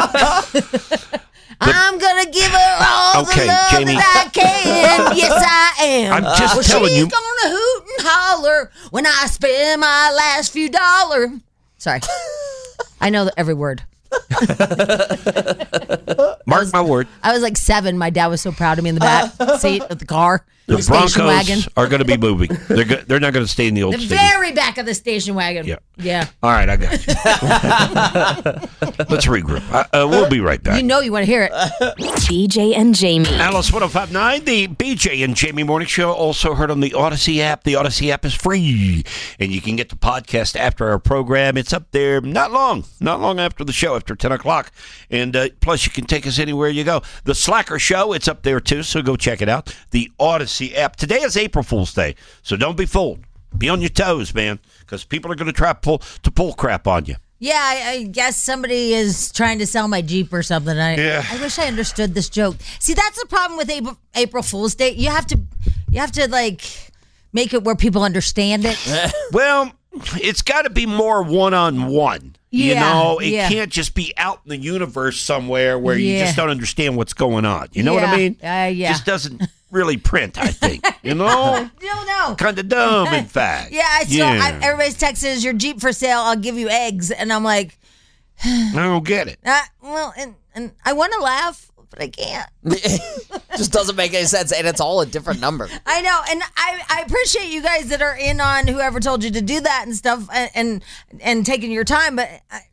I'm gonna give her all the love Jamie. that I can. Yes, I am. I'm just telling she's you. gonna hoot and holler when I spend my last few dollars. Sorry, I know every word. Mark my word. I was like 7. My dad was so proud of me in the back seat of the car. The station wagon. Broncos are going to be moving. They're not going to stay in the old The stadium. very back of the station wagon. Yeah. All right, I got you. Let's regroup. We'll be right back. You know you want to hear it. BJ and Jamie. Alice 105.9, the BJ and Jamie Morning Show, also heard on the Odyssey app. The Odyssey app is free, and you can get the podcast after our program. It's up there not long after the show, after 10 o'clock. And plus, you can take us anywhere you go. The Slacker Show, it's up there too, so go check it out. The Odyssey app. Today is April Fool's Day, so don't be fooled. Be on your toes, man, because people are going to try to pull crap on you. Yeah, I guess somebody is trying to sell my Jeep or something. I wish I understood this joke. See, that's the problem with April Fool's Day. You have to like make it where people understand it. Well, it's got to be more one-on-one. You Yeah, know, it yeah. can't just be out in the universe somewhere where you Yeah. just don't understand what's going on. You know what I mean? Yeah. Just doesn't really print, I think. You know? No. Kind of dumb, in fact. Yeah, everybody's text is your Jeep for sale. I'll give you eggs, and I'm like, I don't get it. well, and I want to laugh, but I can't. Just doesn't make any sense, and it's all a different number. I know, and I appreciate you guys that are in on whoever told you to do that and stuff, and taking your time, but.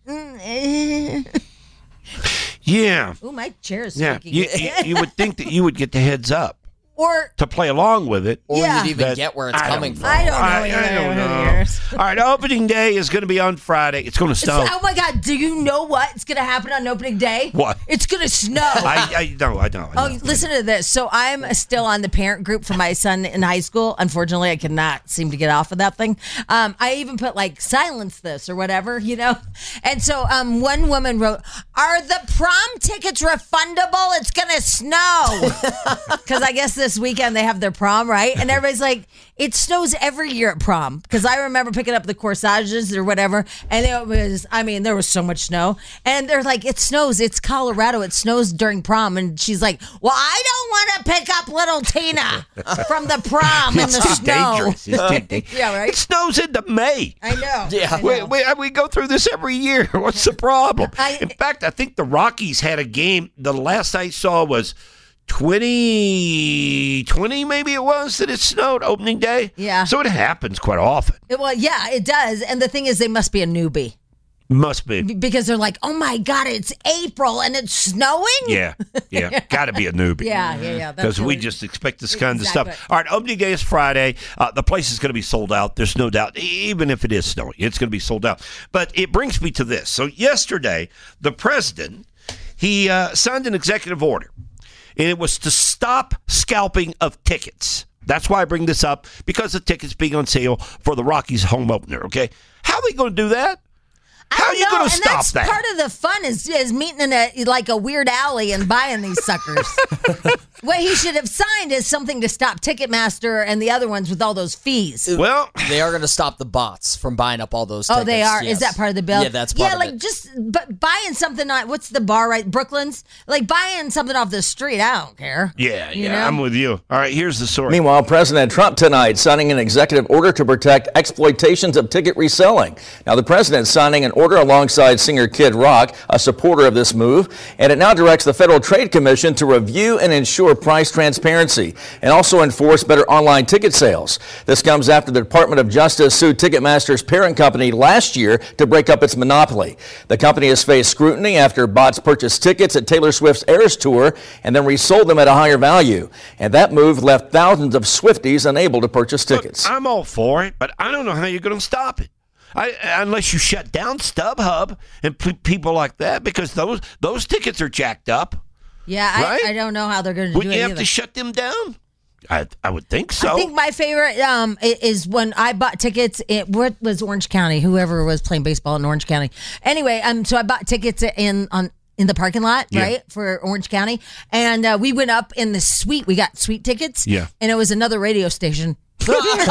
Yeah. Ooh, my chair is Yeah. squeaking. You would think that you would get the heads up Or to play along with it. Or Yeah. you'd even That- get where it's I coming don't from. I don't know. I don't know. All right, opening day is going to be on Friday. It's going to snow. Oh my God! Do you know what's going to happen on opening day? What? It's going to snow. I know. Oh, listen to this. So I'm still on the parent group for my son in high school. Unfortunately, I cannot seem to get off of that thing. I even put like silence this or whatever, you know. And so one woman wrote, "Are the prom tickets refundable? It's going to snow." Because I guess this weekend they have their prom, right? And everybody's like, it snows every year at prom. Because I remember picking up the corsages or whatever, and it was, there was so much snow. And they're like, it snows. It's Colorado. It snows during prom. And she's like, well, I don't want to pick up little Tina from the prom in the It's too snow. dangerous. It's too dangerous. Yeah, right? It snows into May. I know. Yeah. I know. We go through this every year. What's the problem? In fact, I think the Rockies had a game. The last I saw was 2020, maybe it was, that it snowed opening day. Yeah. So it happens quite often. Well, yeah, it does. And the thing is, they must be a newbie. Must be. Because they're like, oh my God, it's April and it's snowing? Yeah. Got to be a newbie. Yeah. Because we just expect this kind of Exactly. stuff. All right, opening day is Friday. The place is going to be sold out. There's no doubt. Even if it is snowing, it's going to be sold out. But it brings me to this. So yesterday, the president, he signed an executive order, and it was to stop scalping of tickets. That's why I bring this up, because the tickets being on sale for the Rockies home opener, okay? How are they going to do that? How are you going to stop that's that? Part of the fun is meeting in a weird alley and buying these suckers. What he should have signed is something to stop Ticketmaster and the other ones with all those fees. Well, they are going to stop the bots from buying up all those tickets. Oh, they are? Yes. Is that part of the bill? Yeah, that's part of like it. just buying something on, what's the bar, right? Brooklyn's? Like buying something off the street, I don't care. Yeah, You know? I'm with you. All right, here's the story. Meanwhile, President Trump tonight signing an executive order to protect exploitations of ticket reselling. Now, the president signing an order alongside singer Kid Rock, a supporter of this move, and it now directs the Federal Trade Commission to review and ensure price transparency and also enforce better online ticket sales. This comes after the Department of Justice sued Ticketmaster's parent company last year to break up its monopoly. The company has faced scrutiny after bots purchased tickets at Taylor Swift's Eras Tour and then resold them at a higher value. And that move left thousands of Swifties unable to purchase tickets. Look, I'm all for it, but I don't know how you're going to stop it. Unless you shut down StubHub and people like that, because those tickets are jacked up. Yeah, right? I don't know how they're going to do it. Would you have either. to shut them down? I would think so. I think my favorite is when I bought tickets. What was Orange County? Whoever was playing baseball in Orange County. Anyway, so I bought tickets in the parking lot, right, for Orange County, and we went up in the suite. We got suite tickets. Yeah, and it was another radio station. They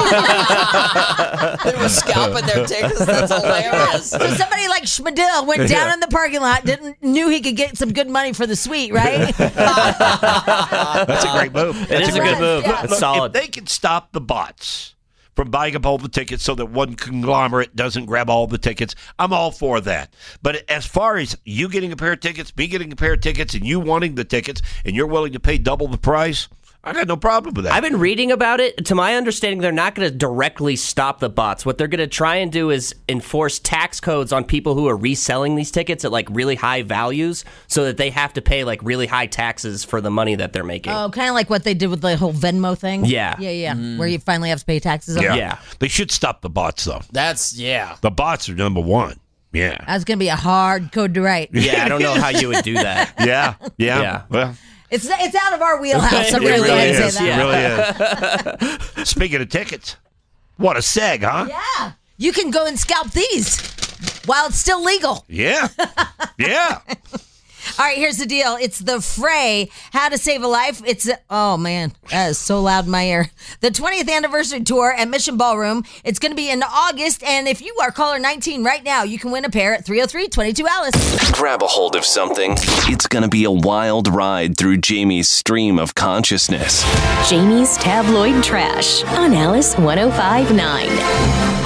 were scalping their tickets. That's hilarious. So somebody like Schmidl went down in the parking lot, knew he could get some good money for the suite, right? That's a great move. It is a good move. Yeah. It's solid. If they can stop the bots from buying up all the tickets so that one conglomerate doesn't grab all the tickets, I'm all for that. But as far as you getting a pair of tickets, me getting a pair of tickets, and you wanting the tickets, and you're willing to pay double the price, I got no problem with that. I've been reading about it. To my understanding, they're not going to directly stop the bots. What they're going to try and do is enforce tax codes on people who are reselling these tickets at like really high values, so that they have to pay like really high taxes for the money that they're making. Oh, kind of like what they did with the whole Venmo thing. Yeah. Yeah. Where you finally have to pay taxes. Yeah. They should stop the bots, though. The bots are number one. Yeah. That's going to be a hard code to write. Yeah, I don't know how you would do that. Yeah. Well, It's out of our wheelhouse. I'm it really really glad to is. say that. It really is. Speaking of tickets, what a seg, huh? Yeah. You can go and scalp these while it's still legal. Yeah. Yeah. All right, here's the deal. It's the Fray, How to Save a Life. Oh, man, that is so loud in my ear. The 20th anniversary tour at Mission Ballroom. It's going to be in August, and if you are caller 19 right now, you can win a pair at 303-22-ALICE. Grab a hold of something. It's going to be a wild ride through Jamie's stream of consciousness. Jamie's Tabloid Trash on Alice 105.9.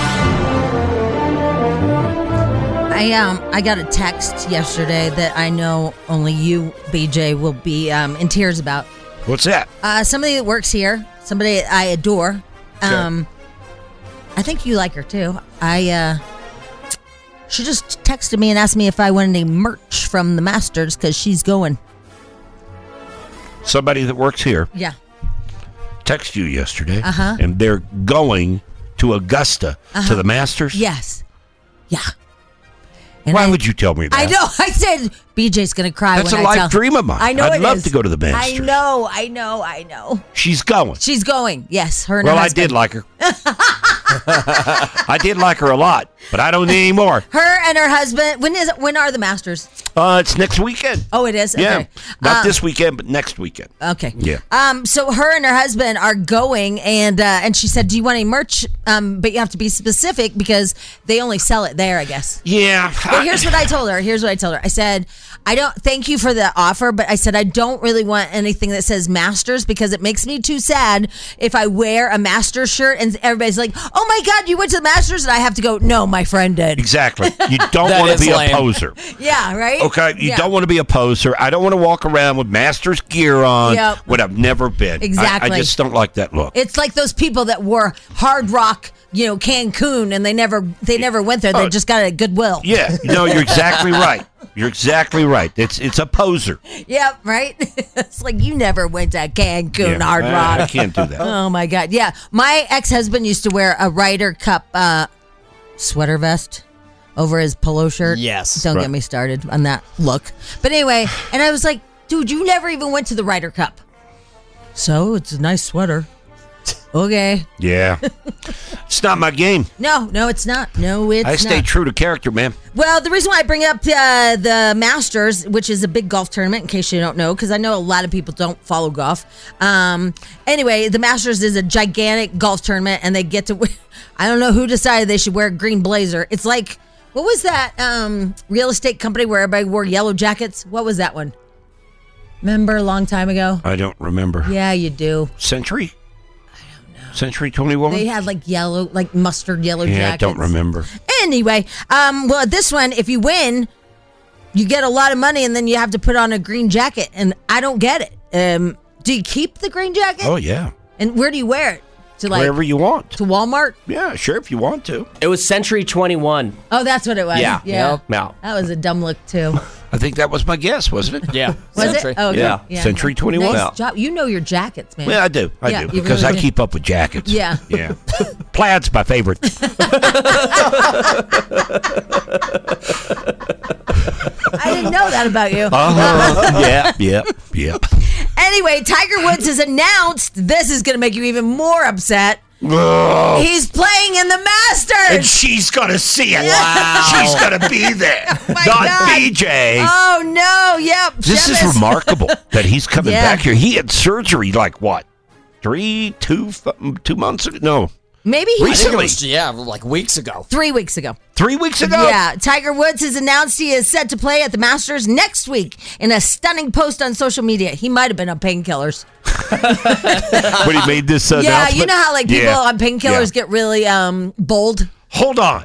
I got a text yesterday that I know only you, BJ, will be in tears about. What's that? Somebody that works here, somebody I adore. Okay. I think you like her too. She just texted me and asked me if I wanted any merch from the Masters because she's going. Somebody that works here Yeah. texted you yesterday, and they're going to Augusta to the Masters? Yes. Yeah. And Why would you tell me that? I know. I said BJ's going to cry. That's when a I life tell dream of mine. I know I'd it love is. to go to the Masters. I know. She's going. She's going. Yes, her and Well, her I husband. did like her. I did like her a lot, but I don't need any more. Her and her husband. When are the Masters? It's next weekend. Oh, it is? Yeah. Okay. Not this weekend, but next weekend. Okay. Yeah. So her and her husband are going, and she said, "Do you want any merch? But you have to be specific because they only sell it there, I guess." Yeah. But here's what I told her. I said, "I don't thank you for the offer, but I said I don't really want anything that says Masters because it makes me too sad if I wear a Masters shirt and everybody's like, oh my God, you went to the Masters,' and I have to go, no, my friend did." Exactly. You don't want to be lame. a poser. Yeah, right? Okay, you don't want to be a poser. I don't want to walk around with Masters gear on when I've never been. Exactly. I just don't like that look. It's like those people that wore Hard Rock, Cancun, and they never went there. They just got it at Goodwill. Yeah, you're exactly right. You're exactly right. It's a poser. Yeah, right? It's like you never went to Cancun, Yeah, Hard Rock. I can't do that. Oh, my God. Yeah. My ex-husband used to wear a Ryder Cup sweater vest over his polo shirt. Yes. Don't get me started on that look. But anyway, and I was like, dude, you never even went to the Ryder Cup. So it's a nice sweater. Okay. Yeah. It's not my game. No, it's not. No, it's not. I stay true to character, man. Well, the reason why I bring up the Masters, which is a big golf tournament, in case you don't know, because I know a lot of people don't follow golf. Anyway, the Masters is a gigantic golf tournament, and they get to I don't know who decided they should wear a green blazer. It's like, what was that real estate company where everybody wore yellow jackets? What was that one? Remember a long time ago? I don't remember. Yeah, you do. Century? I don't know. Century 21? They had like mustard yellow jackets. Yeah, I don't remember. Anyway, well, this one, if you win, you get a lot of money, and then you have to put on a green jacket, and I don't get it. Do you keep the green jacket? Oh, yeah. And where do you wear it? To Wherever you want. To Walmart? Yeah, sure, if you want to. It was Century 21. Oh, that's what it was. Yeah. Yeah. Yeah. That was a dumb look, too. I think that was my guess, wasn't it? Yeah. Was Century. it? Oh, okay. Yeah. Century 21. Nice job. You know your jackets, man. Yeah, I do. I Yeah, do. you Because really I do. keep up with jackets. Yeah. Yeah. Plaid's my favorite. I didn't know that about you. Yeah. Anyway, Tiger Woods has announced, this is going to make you even more upset. Oh. He's playing in the Masters. And she's going to see it. Wow. She's going to be there. my Not God. BJ. Oh, no. Yep. This is Jealous. remarkable that he's coming Yeah. back here. He had surgery like what? 2 months ago? No. Maybe he I think it Recently. was, like weeks ago. 3 weeks ago. 3 weeks ago? Yeah, Tiger Woods has announced he is set to play at the Masters next week in a stunning post on social media. He might have been on painkillers. When he made this Yeah, announcement? you know how like people Yeah. on painkillers get really bold? Hold on.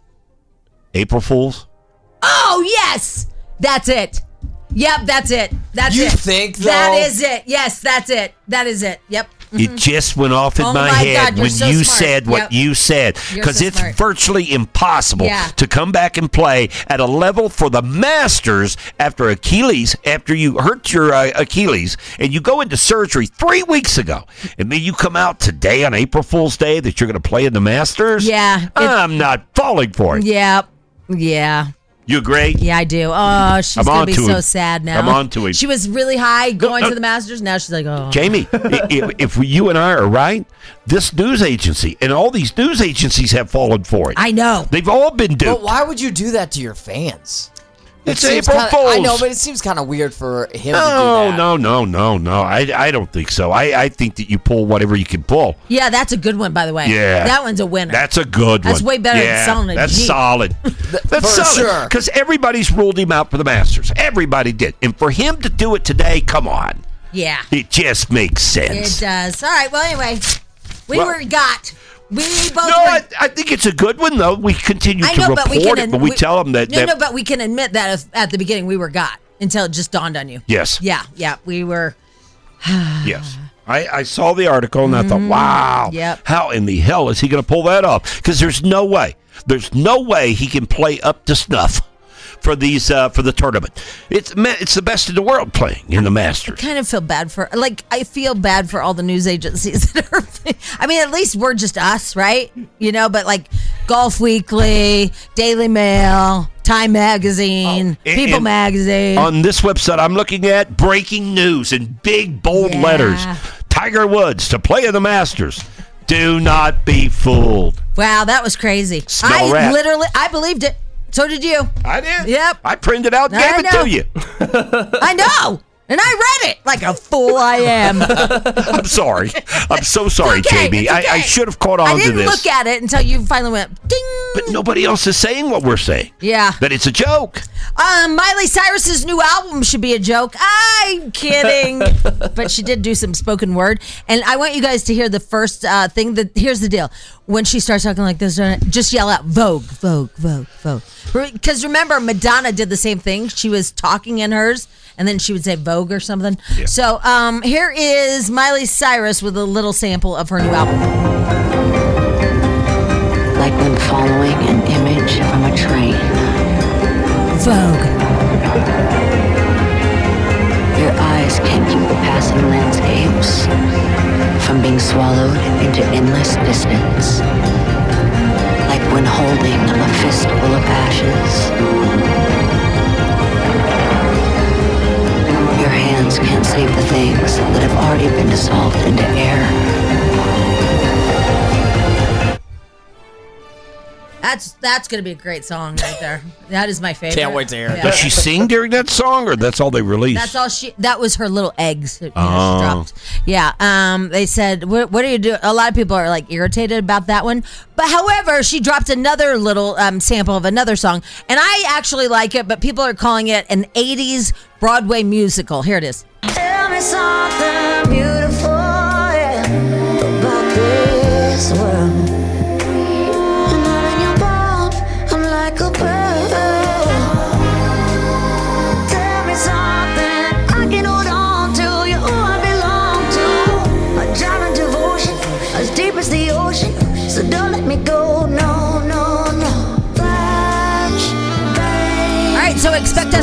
April Fools? Oh, yes. That's it. Yep, that's it. That's You it. think, though? That is it. Yes, that's it. That is it. Yep. It just went off in Oh my my head God, you're when so you smart. said what Yep. you said. You're Because so it's smart. virtually impossible Yeah. to come back and play at a level for the Masters after you hurt your Achilles and you go into surgery 3 weeks ago. And then you come out today on April Fool's Day that you're going to play in the Masters? Yeah, it- I'm not falling for it. Yep. Yeah. You agree? Yeah, I do. Oh, she's I'm going on to be to so him. sad now. I'm on to him. She was really high going to the Masters. Now she's like, oh. Jamie, if you and I are right, this news agency and all these news agencies have fallen for it. I know. They've all been duped. But why would you do that to your fans? It's It seems April kinda- Fools. I know, but it seems kind of weird for him to do No, that. no. I don't think so. I think that you pull whatever you can pull. Yeah, that's a good one, by the way. Yeah. That one's a winner. That's a good one. That's way better than selling a That's Jeep. solid. That's For solid. sure. Because everybody's ruled him out for the Masters. Everybody did. And for him to do it today, come on. Yeah. It just makes sense. It does. All right. Well, anyway, we both No, were. I think it's a good one, though. We continue I to know, but we report can. it, but we tell them that. No, but we can admit that at the beginning we were got until it just dawned on you. Yes. Yeah, we were. Yes. I saw the article and I thought, wow, Yep. how in the hell is he going to pull that off? Because there's no way he can play up to snuff for these for the tournament. It's the best in the world playing in the Masters. Kind of feel bad for I feel bad for all the news agencies that are. I mean, at least we're just us, right? You know, but like Golf Weekly, Daily Mail, Time Magazine, People and Magazine. On this website I'm looking at, breaking news in big bold Yeah. letters: Tiger Woods to play in the Masters. Do not be fooled. Wow, that was crazy. Smell a rat. I believed it. So did you. I did. Yep. I printed out and I gave it know. to you. I know. And I read it like a fool I am. I'm sorry. I'm so sorry, It's okay, Jamie. it's okay. I should have caught on I to didn't this. look at it until you finally went ding. But nobody else is saying what we're saying. Yeah. That it's a joke. Miley Cyrus's new album should be a joke. I'm kidding. But she did do some spoken word. And I want you guys to hear the first thing. Here's the deal. When she starts talking like this, just yell out, Vogue, Vogue, Vogue, Vogue. Because remember, Madonna did the same thing. She was talking in hers, and then she would say Vogue or something. Yeah. So here is Miley Cyrus with a little sample of her new album. Like when following an image from a train. Vogue. Your eyes can't keep the passing landscapes from being swallowed into endless distance. Like when holding a fistful of ashes. Your hands can't save the things that have already been dissolved into air. That's going to be a great song right there. That is my favorite. Can't wait to hear it. Yeah. Does she sing during that song, or that's all they released? That's all that was her little eggs that she Oh. dropped. Yeah. They said, what do you do? A lot of people are like irritated about that one. But however, she dropped another little sample of another song. And I actually like it, but people are calling it an 80s Broadway musical. Here it is. Tell me something beautiful about this world. And I'm in your boat,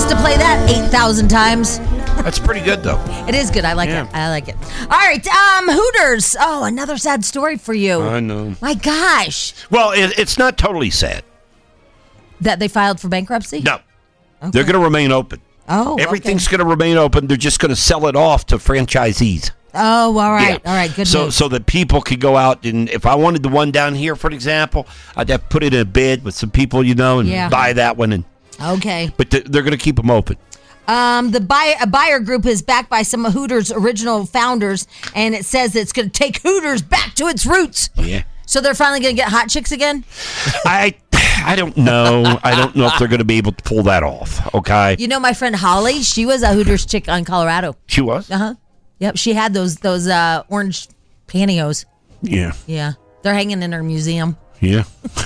chance to play that 8,000 times. That's pretty good, though. It is good. I like it. I like it. All right. Hooters. Oh, another sad story for you. I know. My gosh. Well, it's not totally sad. That they filed for bankruptcy? No. Okay. They're going to remain open. Oh, everything's going to remain open. They're just going to sell it off to franchisees. Oh, all right. Yeah. All right. Good news. So that people could go out and if I wanted the one down here, for example, I'd have to put it in a bid with some people, and buy that one. Okay. But they're going to keep them open. A buyer group is backed by some of Hooters' original founders, and it says it's going to take Hooters back to its roots. Yeah. So they're finally going to get hot chicks again? I don't know. I don't know if they're going to be able to pull that off. Okay. You know, my friend Holly, she was a Hooters chick on Colorado. She was? Uh-huh. Yep, she had those orange pantyhose. Yeah. Yeah. They're hanging in her museum. Yeah.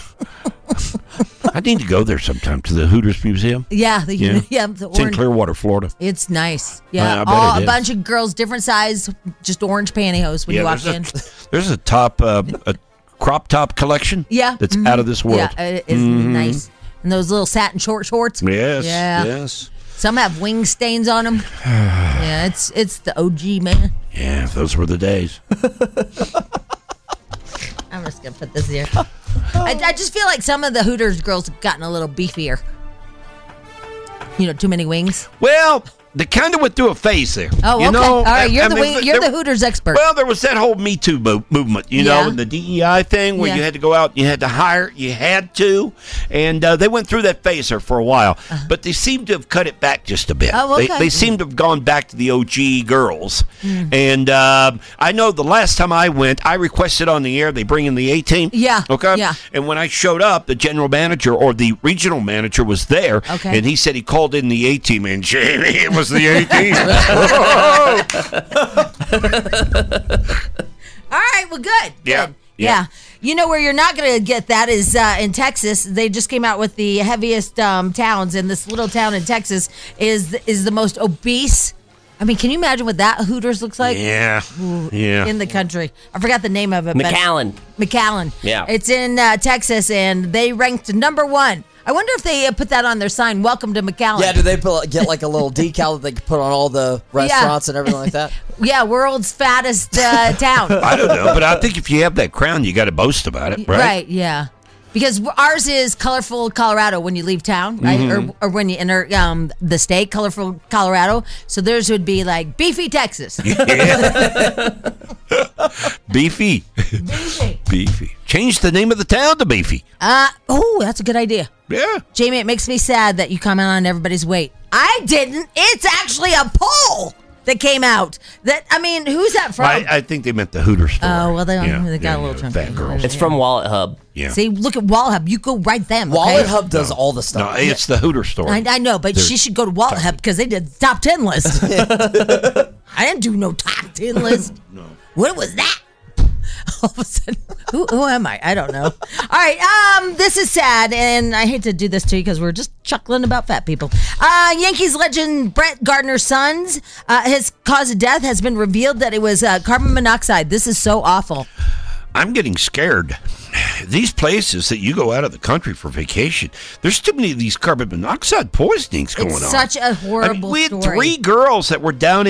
I need to go there sometime to the Hooters Museum. Yeah. The it's in orange. Clearwater, Florida. It's nice. Yeah. I bet it A is. bunch of girls, different size, just orange pantyhose when you walk in. There's a top, a crop top collection. Yeah. That's out of this world. Yeah, it is nice. And those little satin shorts. Yes. Yeah. Yes. Some have wing stains on them. Yeah, it's the OG, man. Yeah, those were the days. I'm just going to put this here. I just feel like some of the Hooters girls have gotten a little beefier. Too many wings. Well, they kind of went through a phase there. Oh, okay. All right, you're the Hooters expert. Well, there was that whole Me Too movement, and the DEI thing where you had to go out, you had to hire, you had to, and they went through that phase there for a while. But they seem to have cut it back just a bit. Oh, okay. They seem to have gone back to the OG girls. And I know the last time I went, I requested on the air they bring in the A-team. Yeah. Okay. Yeah. And when I showed up, the general manager or the regional manager was there. Okay. And he said he called in the A-team, and Jamie, it was the A-team. All right, well, good. Yeah. Good. Yeah. You know where you're not going to get that is in Texas. They just came out with the heaviest towns, and this little town in Texas is the most obese. I mean, can you imagine what that Hooters looks like? Yeah. Yeah. In the country. I forgot the name of it. but- McAllen. McAllen. Yeah. It's in Texas, and they ranked number 1. I wonder if they put that on their sign, welcome to McAllen. Yeah, do they get like a little decal that they can put on all the restaurants and everything like that? Yeah, world's fattest town. I don't know, but I think if you have that crown, you got to boast about it, right? Right, yeah. Because ours is colorful Colorado when you leave town, right? Or when you enter the state, colorful Colorado. So theirs would be like beefy Texas. Yeah. Beefy. Beefy. Change the name of the town to Beefy. That's a good idea. Yeah. Jamie, it makes me sad that you comment on everybody's weight. I didn't. It's actually a poll that came out. Who's that from? I think they meant the Hooters store. Oh, well, they got a little chunky. Fat girls. It's from Wallet Hub. Yeah. See, look at Wallet Hub. You go right them. Wallet Hub does all the stuff. No, it's the Hooter store. I know, but she should go to Wallet Hub because they did the top 10 list. I didn't do no top 10 list. No. What was that? All of a sudden, who am I? I don't know. All right, this is sad, and I hate to do this to you because we're just chuckling about fat people. Yankees legend Brett Gardner's son's his cause of death has been revealed that it was carbon monoxide. This is so awful. I'm getting scared. These places that you go out of the country for vacation, there's too many of these carbon monoxide poisonings going on. It's such a horrible we had story. 3 girls that were down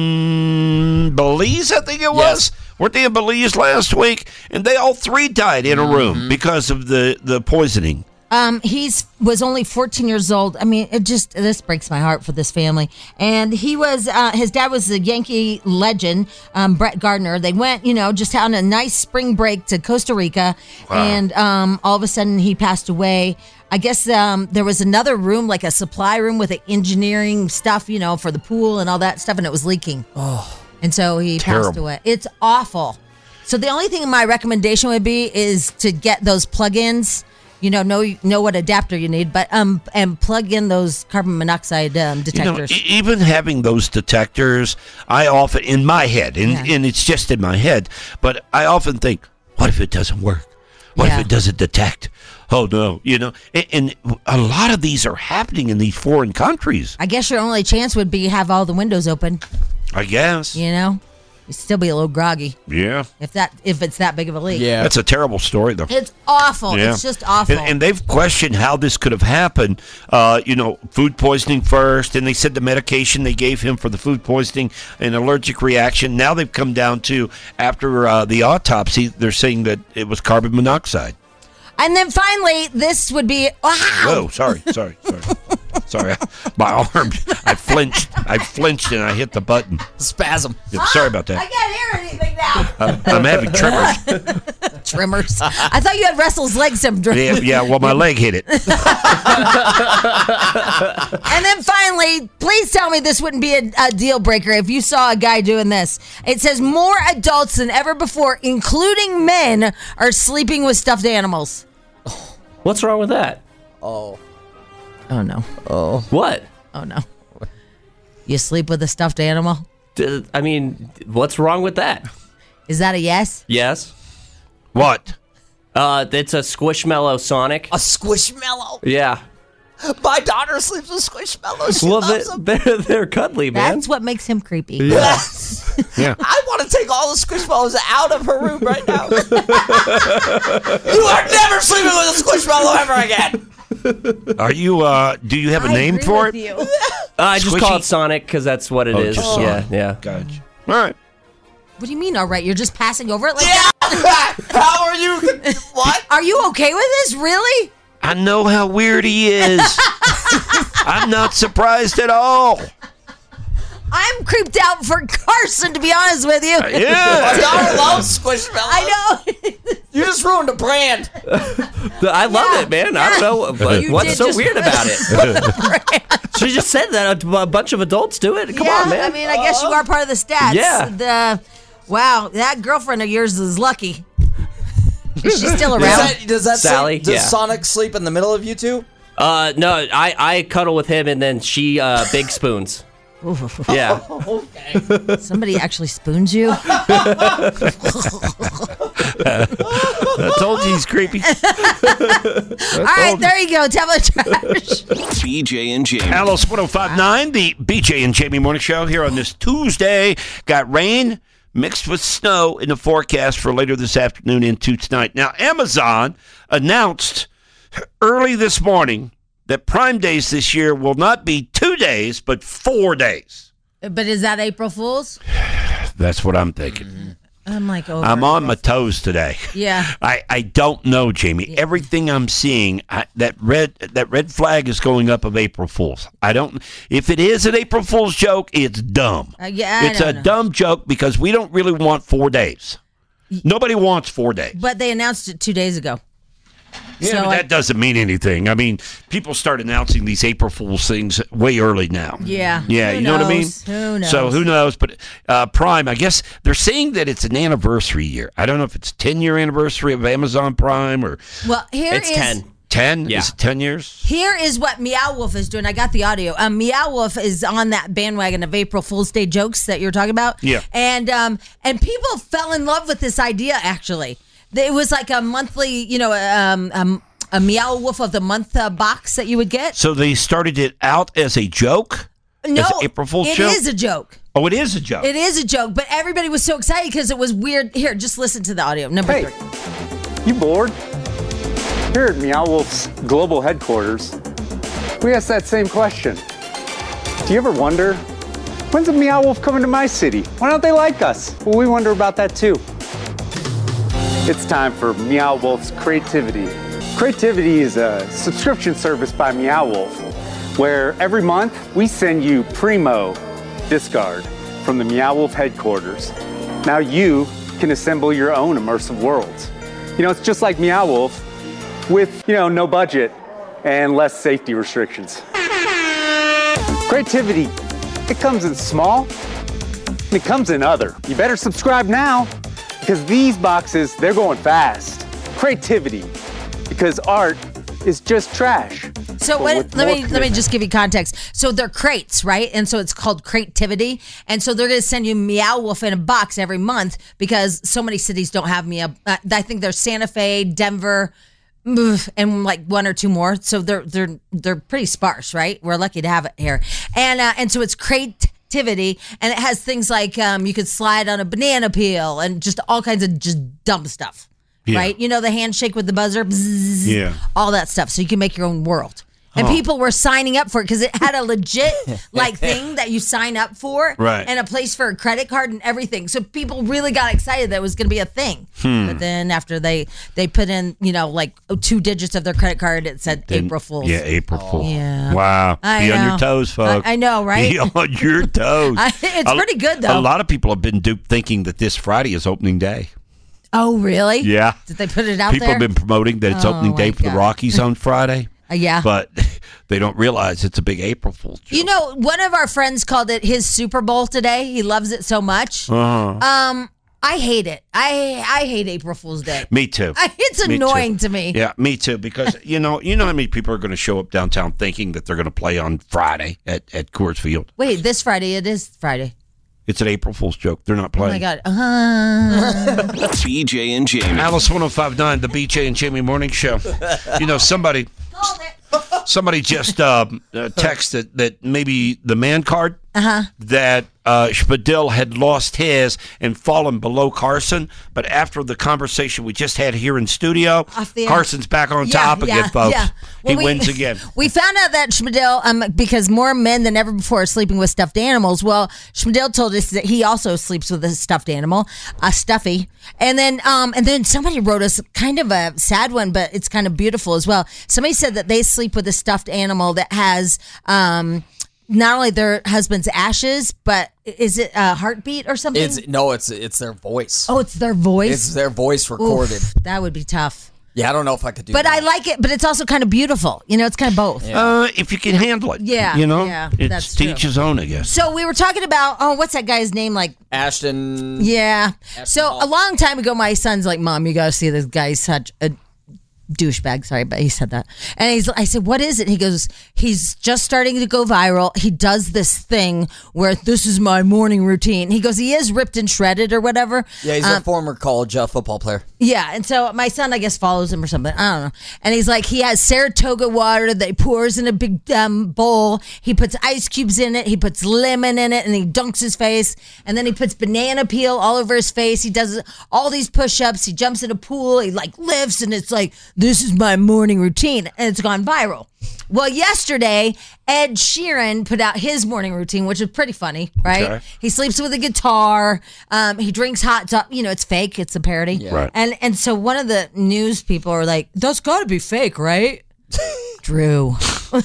in Belize, I think it was. Yes. Weren't they in Belize last week? And they all 3 died in a room because of the poisoning. He's was only 14 years old. I mean, this breaks my heart for this family. And he was, his dad was a Yankee legend, Brett Gardner. They went, just on a nice spring break to Costa Rica. Wow. And all of a sudden he passed away. I guess there was another room, like a supply room with engineering stuff, for the pool and all that stuff, and it was leaking. Oh, and so he passed away. It's awful. So the only thing my recommendation would be is to get those plug-ins. Know what adapter you need, but and plug in those carbon monoxide detectors. Even having those detectors, I often, in my head, and it's just in my head, but I often think, what if it doesn't work? What if it doesn't detect? Oh, no, and a lot of these are happening in these foreign countries. I guess your only chance would be have all the windows open. I guess. You'd still be a little groggy Yeah. if it's that big of a leak. That's a terrible story, though. It's awful. Yeah. It's just awful. And they've questioned how this could have happened. Food poisoning first, and they said the medication they gave him for the food poisoning, an allergic reaction. Now they've come down to, after the autopsy, they're saying that it was carbon monoxide. And then finally, this would be Whoa, sorry. Sorry, my arm, I flinched and I hit the button. Spasm. Yeah, sorry about that. I can't hear anything now. I'm having tremors. Tremors. I thought you had Russell's leg syndrome. Yeah, well, my leg hit it. And then finally, please tell me this wouldn't be a deal breaker if you saw a guy doing this. It says more adults than ever before, including men, are sleeping with stuffed animals. What's wrong with that? Oh no. Oh. What? Oh no. You sleep with a stuffed animal? I mean, what's wrong with that? Is that a yes? Yes. What? It's a Squishmallow Sonic. A Squishmallow? Yeah. My daughter sleeps with Squishmallows. She Well, loves them. they're cuddly, man. That's what makes him creepy. Yeah. Yeah. I want to take all the Squishmallows out of her room right now. You are never sleeping with a Squishmallow ever again. Are you? Do you have a name for it? I just Squishy? call it Sonic because that's what it is. Just Yeah, Sonic. yeah. Gotcha. All right. What do you mean, all right? You're just passing over it like Yeah. that? How are you? What? Are you okay with this? Really? I know how weird he is. I'm not surprised at all. I'm creeped out for Carson, to be honest with you. Yeah. My daughter loves Squishmallows. I know. You just ruined the brand. I love it, man. I don't know what's did so just weird about it. She just said that a bunch of adults do it. Come on, man. I mean, I guess you are part of the stats. Yeah. Wow, that girlfriend of yours is lucky. Is she still around? Does that Sally? Does Yeah. Sonic sleep in the middle of you two? No, I cuddle with him and then she big spoons. Yeah. Okay. Somebody actually spoons you? I told you he's creepy. All right, there you go. Tablet trash. BJ and Jamie. Alice 105.9, the BJ and Jamie Morning Show here on this Tuesday. Got rain mixed with snow in the forecast for later this afternoon into tonight. Now, Amazon announced early this morning that Prime Days this year will not be 2 days, but 4 days. But is that April Fool's? That's what I'm thinking. I'm like, oh. I'm on my toes today. Yeah. I don't know, Jamie. Yeah. Everything I'm seeing, that red flag is going up of April Fool's. I don't. If it is an April Fool's joke, it's dumb. It's a dumb joke because we don't really want 4 days. Nobody wants 4 days. But they announced it 2 days ago. Yeah, so but that doesn't mean anything. I mean, people start announcing these April Fool's things way early now. Yeah. Yeah, Who you know what I mean? knows? Who knows? So who knows? But Prime, I guess they're saying that it's an anniversary year. I don't know if it's 10-year anniversary of Amazon Prime or. Well, it's 10. 10? Yeah. Is it 10 years? Here is what Meow Wolf is doing. I got the audio. Meow Wolf is on that bandwagon of April Fool's Day jokes that you're talking about. Yeah. And people fell in love with this idea, actually. It was like a monthly, a Meow Wolf of the Month box that you would get. So they started it out as a joke? No, as April Fool's it joke? is a joke. Oh, it is a joke. It is a joke, but everybody was so excited because it was weird. Here, just listen to the audio. Number 3. You bored? Here at Meow Wolf's global headquarters, we ask that same question. Do you ever wonder, when's a Meow Wolf coming to my city? Why don't they like us? Well, we wonder about that too. It's time for Meow Wolf's Creativity. Creativity is a subscription service by Meow Wolf, where every month we send you Primo Discard from the Meow Wolf headquarters. Now you can assemble your own immersive worlds. It's just like Meow Wolf with, no budget and less safety restrictions. Creativity, it comes in small and it comes in other. You better subscribe now because these boxes, they're going fast. Creativity, because art is just trash. So let me just give you context. So they're crates, right? And so it's called Creativity. And so they're going to send you Meow Wolf in a box every month because so many cities don't have Meow. I think there's Santa Fe, Denver, and like 1 or 2 more. So they're pretty sparse, right? We're lucky to have it here. And so it's Creativity. activity, and it has things like you could slide on a banana peel and just all kinds of just dumb stuff, right? You know, the handshake with the buzzer, bzzz, all that stuff. So you can make your own world. And people were signing up for it because it had a legit thing that you sign up for, right? And a place for a credit card and everything. So people really got excited that it was going to be a thing. But then after they put in, you know, like 2 digits of their credit card, it said April Fool's. Yeah, April Fool's. Yeah. Wow. Be on your toes, folks. I know, right? Be on your toes. It's pretty good, though. A lot of people have been duped thinking that this Friday is opening day. Oh, really? Yeah. Did they put it out People there? have been promoting that it's opening day for the Rockies on Friday. Yeah. But they don't realize it's a big April Fool's joke. You know, one of our friends called it his Super Bowl today. He loves it so much. I hate it. I hate April Fool's Day. Me too. It's annoying to me. Yeah, me too. Because you know how many people are going to show up downtown thinking that they're going to play on Friday at Coors Field. Wait, this Friday? It is Friday. It's an April Fool's joke. They're not Oh playing. my God. BJ and Jamie. Alice 105.9, the BJ and Jamie Morning Show. You know, somebody just texted that maybe the man card that Spadil had lost his and fallen below Carson, but after the conversation we just had here in studio, Carson's back on top again, folks. Yeah. Well, he wins again. We found out that Spadil, because more men than ever before are sleeping with stuffed animals. Well, Spadil told us that he also sleeps with a stuffed animal, a stuffy, and then somebody wrote us kind of a sad one, but it's kind of beautiful as well. Somebody said that they sleep with a stuffed animal that has not only their husband's ashes, but is it a heartbeat or something? It's their voice. Oh, it's their voice? It's their voice recorded. Oof, that would be tough. Yeah, I don't know if I could do but that. I like it, but it's also kind of beautiful. You know, it's kind of both. If you can handle it. Yeah. You know? Yeah, It's that's to each true. his own, I guess. So we were talking about, what's that guy's name? Like Ashton. Yeah. So a long time ago, my son's like, Mom, you got to see this guy. He's such a douchebag. Sorry, but he said that. And I said, what is it? He goes, he's just starting to go viral. He does this thing where this is my morning routine. He goes, he is ripped and shredded or whatever. Yeah, he's a former college football player. Yeah, and so my son, I guess, follows him or something. I don't know. And he's like, he has Saratoga water that he pours in a big bowl. He puts ice cubes in it. He puts lemon in it, and he dunks his face. And then he puts banana peel all over his face. He does all these push-ups. He jumps in a pool. He like lifts, and it's like, this is my morning routine. And it's gone viral. Well, yesterday, Ed Sheeran put out his morning routine, which is pretty funny, right? Okay. He sleeps with a guitar. He drinks hot tub. You know, it's fake. It's a parody. Yeah. Right. And so one of the news people are like, that's got to be fake, right? Drew.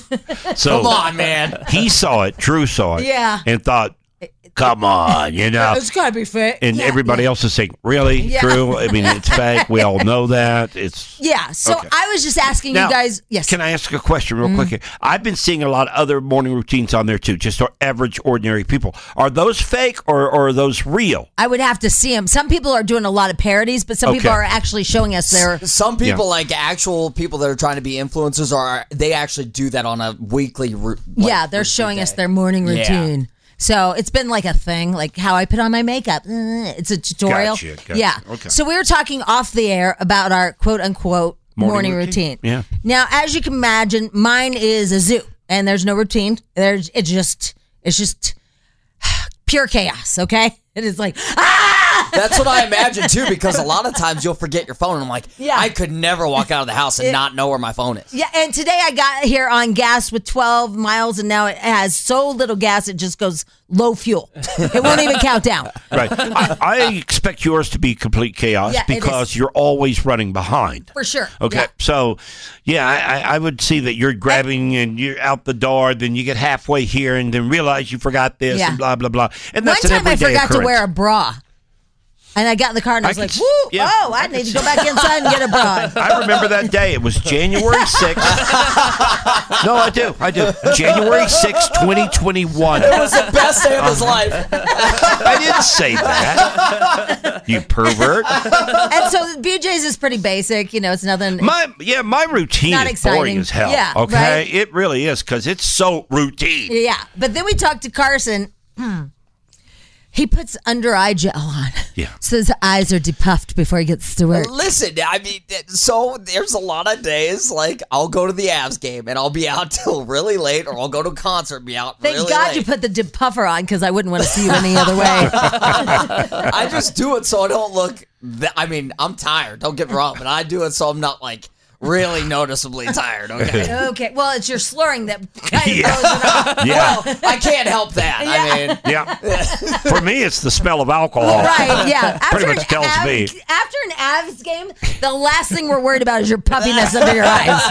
So Come on, man. He saw it. Drew saw it. Yeah. And thought, come on, you know. It's got to be fake. And Yeah, everybody else is saying, really, Yeah. Drew? I mean, it's fake. We all know that. It's Yeah. So Okay. I was just asking Now, you guys. Yes. Can I ask a question real quick here? I've been seeing a lot of other morning routines on there too, just average, ordinary people. Are those fake or are those real? I would have to see them. Some people are doing a lot of parodies, but some people Okay. are actually showing us their. Some people, like actual people that are trying to be influencers, they actually do that on a weekly Yeah, they're showing us their morning Yeah. routine. So it's been like a thing, like how I put on my makeup. It's a tutorial. Gotcha. Yeah. Okay. So we were talking off the air about our quote unquote morning routine. Yeah. Now, as you can imagine, mine is a zoo, and there's no routine. It's just pure chaos. Okay, it is like That's what I imagine too, because a lot of times you'll forget your phone. And I'm like, I could never walk out of the house and not know where my phone is. Yeah, and today I got here on gas with 12 miles, and now it has so little gas it just goes low fuel. It won't even count down. Right. I expect yours to be complete chaos Yeah, it because is. you're always running behind. For sure. Okay, Yeah. so I would see that you're grabbing and you're out the door, then you get halfway here and then realize you forgot this Yeah. and blah blah blah. And One that's an time I everyday forgot to occurrence. wear a bra. And I got in the car and I was like, woo, I need to go back inside and get a bra. I remember that day. It was January 6th. No, I do. January 6th, 2021. It was the best day of his life. I didn't say that. You pervert. And so BJ's is pretty basic. You know, it's nothing. My routine Not is exciting. boring as hell. Yeah, okay, right? It really is because it's so routine. Yeah. But then we talked to Carson. He puts under eye gel on. Yeah. So his eyes are depuffed before he gets to work. Listen, I mean, so there's a lot of days like I'll go to the Avs game and I'll be out till really late, or I'll go to a concert and be out Thank really God late. you put the depuffer on, because I wouldn't want to see you any other way. I just do it so I don't look. I mean, I'm tired. Don't get me wrong, but I do it so I'm not like really noticeably tired. Okay. Okay. Well, it's your slurring that kind of throws it off. Yeah. Well, I can't help that. I mean, Yeah. For me, it's the smell of alcohol. Right, yeah. Pretty much tells me. After an Avs game, the last thing we're worried about is your puffiness under your eyes.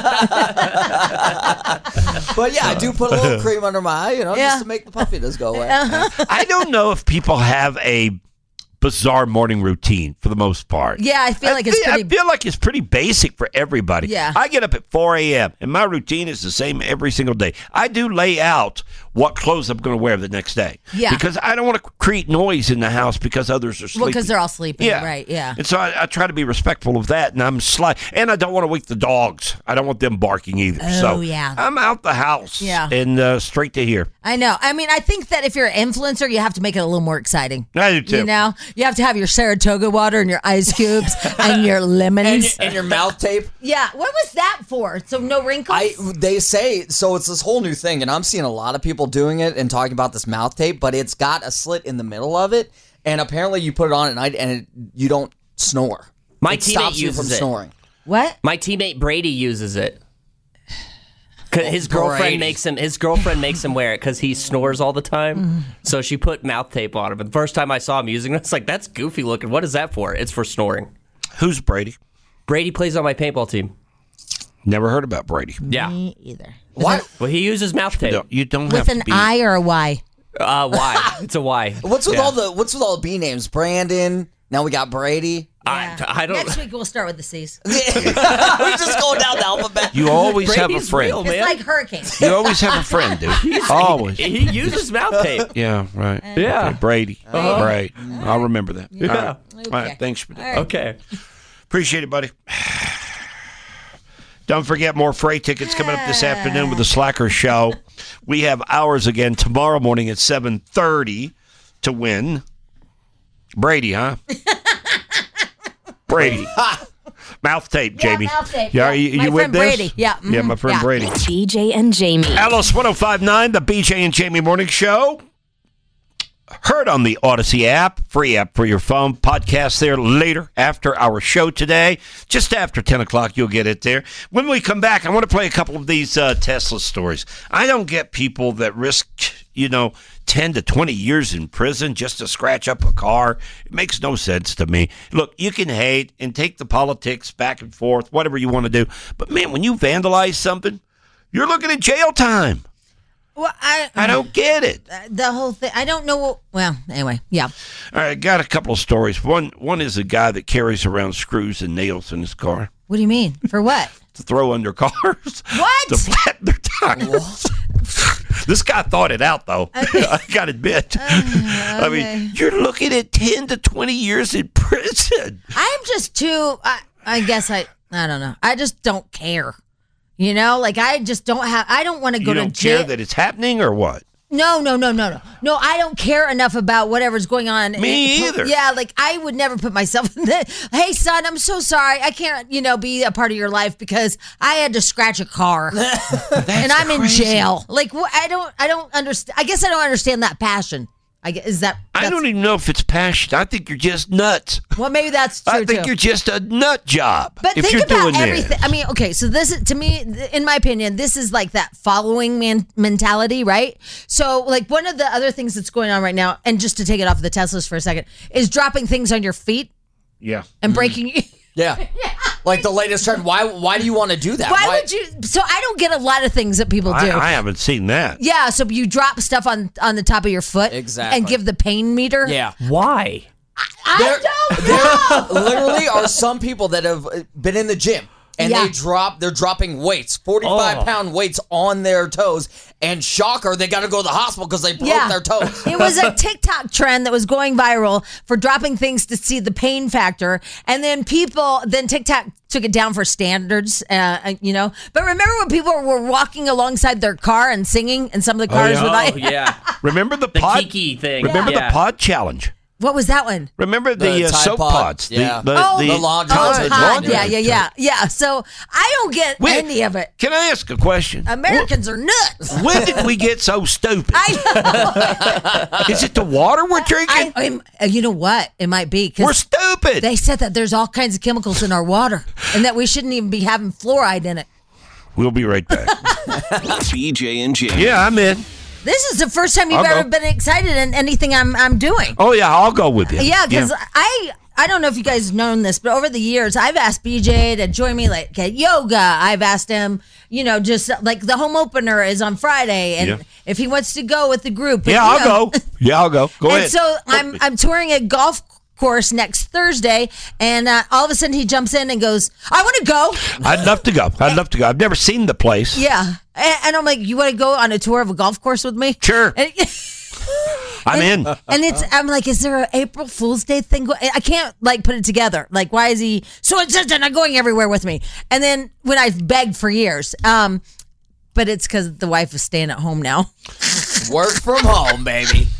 but yeah, I do put a little cream under my eye, just to make the puffiness go away. I don't know if people have a bizarre morning routine for the most part. Yeah, I feel like it's pretty. I feel like it's pretty basic for everybody. Yeah. I get up at 4 a.m. and my routine is the same every single day. I do lay out what clothes I'm going to wear the next day. Yeah. Because I don't want to create noise in the house because others are sleeping. Well, because they're all sleeping. Yeah. Right, yeah. And so I try to be respectful of that, and and I don't want to wake the dogs. I don't want them barking either. Oh, so yeah. I'm out the house. Yeah. And straight to here. I know. I mean, I think that if you're an influencer, you have to make it a little more exciting. I do too. You know? You have to have your Saratoga water and your ice cubes and your lemons. And your mouth tape. Yeah. What was that for? So no wrinkles? They say, so it's this whole new thing, and I'm seeing a lot of people doing it and talking about this mouth tape, but it's got a slit in the middle of it, and apparently you put it on at night and you don't snore. My it teammate stops you uses from it. snoring. What? My teammate Brady uses it. 'Cause his girlfriend Brady. makes him wear it because he snores all the time. So she put mouth tape on him. But the first time I saw him using it, I was like, "That's goofy looking. What is that for?" It's for snoring. Who's Brady? Brady plays on my paintball team. Never heard about Brady. Yeah. Me either. What? Well, he uses mouth tape. You don't With have an to be. I or a Y? Y. It's a Y. What's with all the B names? Brandon. Now we got Brady. I don't. Next week we'll start with the C's. We're just going down the alphabet. You always have a Brady's friend. real, It's man. like hurricanes. You always have a friend, dude. Always. He uses mouth tape. Yeah, right. Yeah. Okay, Brady. Right. I'll remember that. Yeah. All right. Okay. All right. Thanks for that. All right. Okay. Appreciate it, buddy. Don't forget, more freight tickets coming up this afternoon with the Slacker Show. We have ours again tomorrow morning at 7:30 to win. Brady, huh? Brady. Mouth tape, Jamie. mouth tape. Yeah, Yeah. you My with friend this? Brady. Yeah, Yeah, my friend yeah. Brady. BJ and Jamie. Alice 105.9, the BJ and Jamie Morning Show. Heard on the Odyssey app, free app for your phone. Podcast there later after our show today. Just after 10 o'clock, you'll get it there. When we come back, I want to play a couple of these Tesla stories. I don't get people that risk, 10 to 20 years in prison just to scratch up a car. It makes no sense to me. Look, you can hate and take the politics back and forth, whatever you want to do. But, man, when you vandalize something, you're looking at jail time. Well, I don't get it. The whole thing. I don't know. Well, anyway, yeah. All right, I got a couple of stories. One is a guy that carries around screws and nails in his car What do you mean? For what? to throw under cars. What? To flatten their tires. This guy thought it out, though. I got to admit. I mean, you're looking at 10 to 20 years in prison. I'm just too. I guess I don't know. I just don't care. I just don't have. I don't want to go You to don't jail. care that it's happening or what? No. No, I don't care enough about whatever's going on. Me either. Yeah, I would never put myself in that. Hey, son, I'm so sorry. I can't, be a part of your life because I had to scratch a car and I'm in jail. I don't understand. I guess I don't understand that passion. I don't even know if it's passion. I think you're just nuts. Well, maybe that's true I think too. you're just a nut job. But if think you're about doing everything. this. I mean, okay, so this is, to me, in my opinion, this is like that following mentality, right? So, one of the other things that's going on right now, and just to take it off the Teslas for a second, is dropping things on your feet Yeah. and breaking. Yeah. Like the latest trend. Why do you want to do that? Why would you? So I don't get a lot of things that people do. I haven't seen that. Yeah, so you drop stuff on the top of your foot, Exactly. and give the pain meter. Yeah. Why? I don't know. There literally are some people that have been in the gym and they're dropping weights, 45-pound weights on their toes. And shocker, they got to go to the hospital because they broke their toes. It was a TikTok trend that was going viral for dropping things to see the pain factor. And then TikTok took it down for standards, But remember when people were walking alongside their car and singing, and some of the cars were like... Remember the Kiki thing. Remember the pod challenge? What was that one? Remember the soap pods? Yeah. The laundry laundry. Yeah. So I don't get any of it. Can I ask a question? Americans are nuts. When did we get so stupid? I know. Is it the water we're drinking? You know what? It might be. 'Cause we're stupid. They said that there's all kinds of chemicals in our water and that we shouldn't even be having fluoride in it. We'll be right back. BJ and Jamie. Yeah, I'm in. This is the first time you've I'll ever go. been excited in anything I'm doing. Oh, yeah, I'll go with you. Yeah, because I don't know if you guys have known this, but over the years, I've asked BJ to join me like at yoga. I've asked him, just like the home opener is on Friday, and if he wants to go with the group. I'll go. Yeah, I'll go. Go ahead. So I'm touring a golf course next Thursday, and all of a sudden he jumps in and goes, I want to go. I'd love to go. I've never seen the place. Yeah. And I'm like, you want to go on a tour of a golf course with me? Sure. I'm in. And I'm like, is there an April Fool's Day thing? I can't put it together. Like, why is he so insistent on going everywhere with me? And then when I've begged for years, but it's because the wife is staying at home now. Work from home, baby.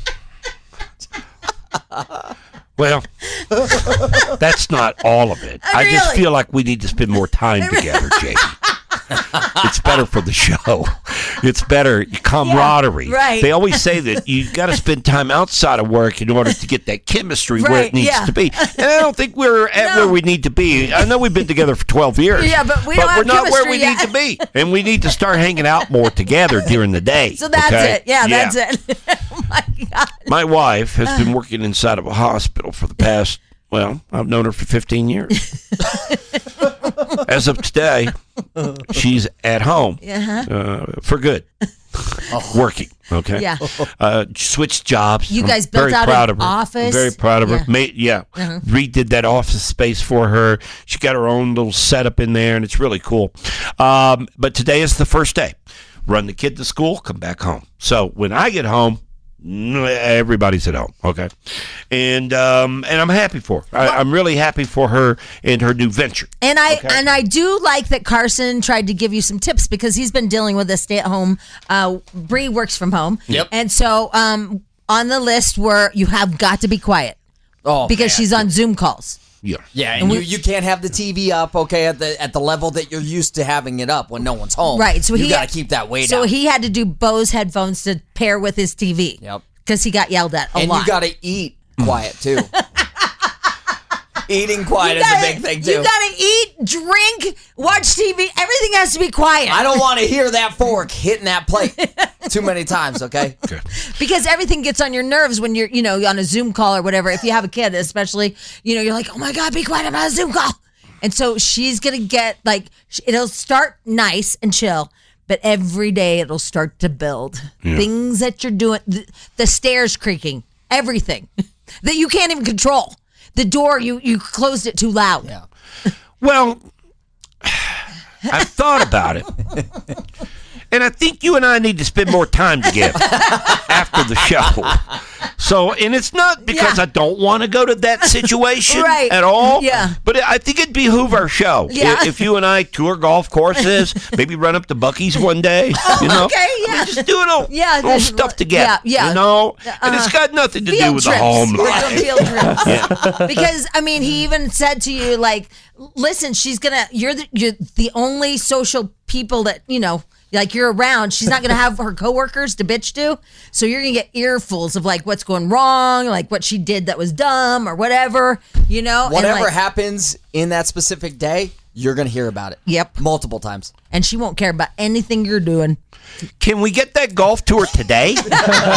Well, that's not all of it. I just feel like we need to spend more time together, Jamie. It's better for the show. It's better camaraderie. Yeah, right. They always say that you got to spend time outside of work in order to get that chemistry where it needs to be. And I don't think we're at where we need to be. I know we've been together for 12 years. Yeah, but we're not where we need to be. And we need to start hanging out more together during the day. So that's it. Yeah, that's it. Oh my God. My wife has been working inside of a hospital for the past, I've known her for 15 years. As of today, she's at home for good. Working, okay? Yeah. Switched jobs. You guys built out an office. Very proud of her. Redid that office space for her. She got her own little setup in there, and it's really cool. But today is the first day. Run the kid to school, come back home. So when I get home, everybody's at home, okay, and I'm happy for her. I'm really happy for her and her new venture. And I do like that Carson tried to give you some tips because he's been dealing with a stay-at-home. Bree works from home, and so on the list where you have got to be quiet, because she's on Zoom calls. Yeah, and you can't have the TV up, at the level that you're used to having it up when no one's home. Right, so you got to keep that weight So out. he had to do Bose headphones to pair with his TV. Yep. Because he got yelled at a lot. And you got to eat quiet, too. Eating quiet is a big thing, too. You got to eat, drink, watch TV. Everything has to be quiet. I don't want to hear that fork hitting that plate too many times, okay? Because everything gets on your nerves when you're, on a Zoom call or whatever. If you have a kid, especially, you're like, oh my God, be quiet, I'm on a Zoom call. And so she's going to get, it'll start nice and chill, but every day it'll start to build. Yeah. Things that you're doing, the stairs creaking, everything that you can't even control. The door, you closed it too loud. Yeah. Well, I've thought about it. And I think you and I need to spend more time together after the show. So, and it's not because I don't want to go to that situation at all. Yeah. But I think it'd behoove our show if you and I tour golf courses, maybe run up to Buc-ee's one day. Okay, yeah. Just do little stuff together. Yeah. And it's got nothing to do with the home life. Field trips. Because he even said to you, listen, you're the only social people that you're around. She's not going to have her coworkers to bitch to. So you're going to get earfuls of what's going wrong, what she did that was dumb or whatever, Whatever happens in that specific day, you're going to hear about it. Yep. Multiple times. And she won't care about anything you're doing. Can we get that golf tour today? Is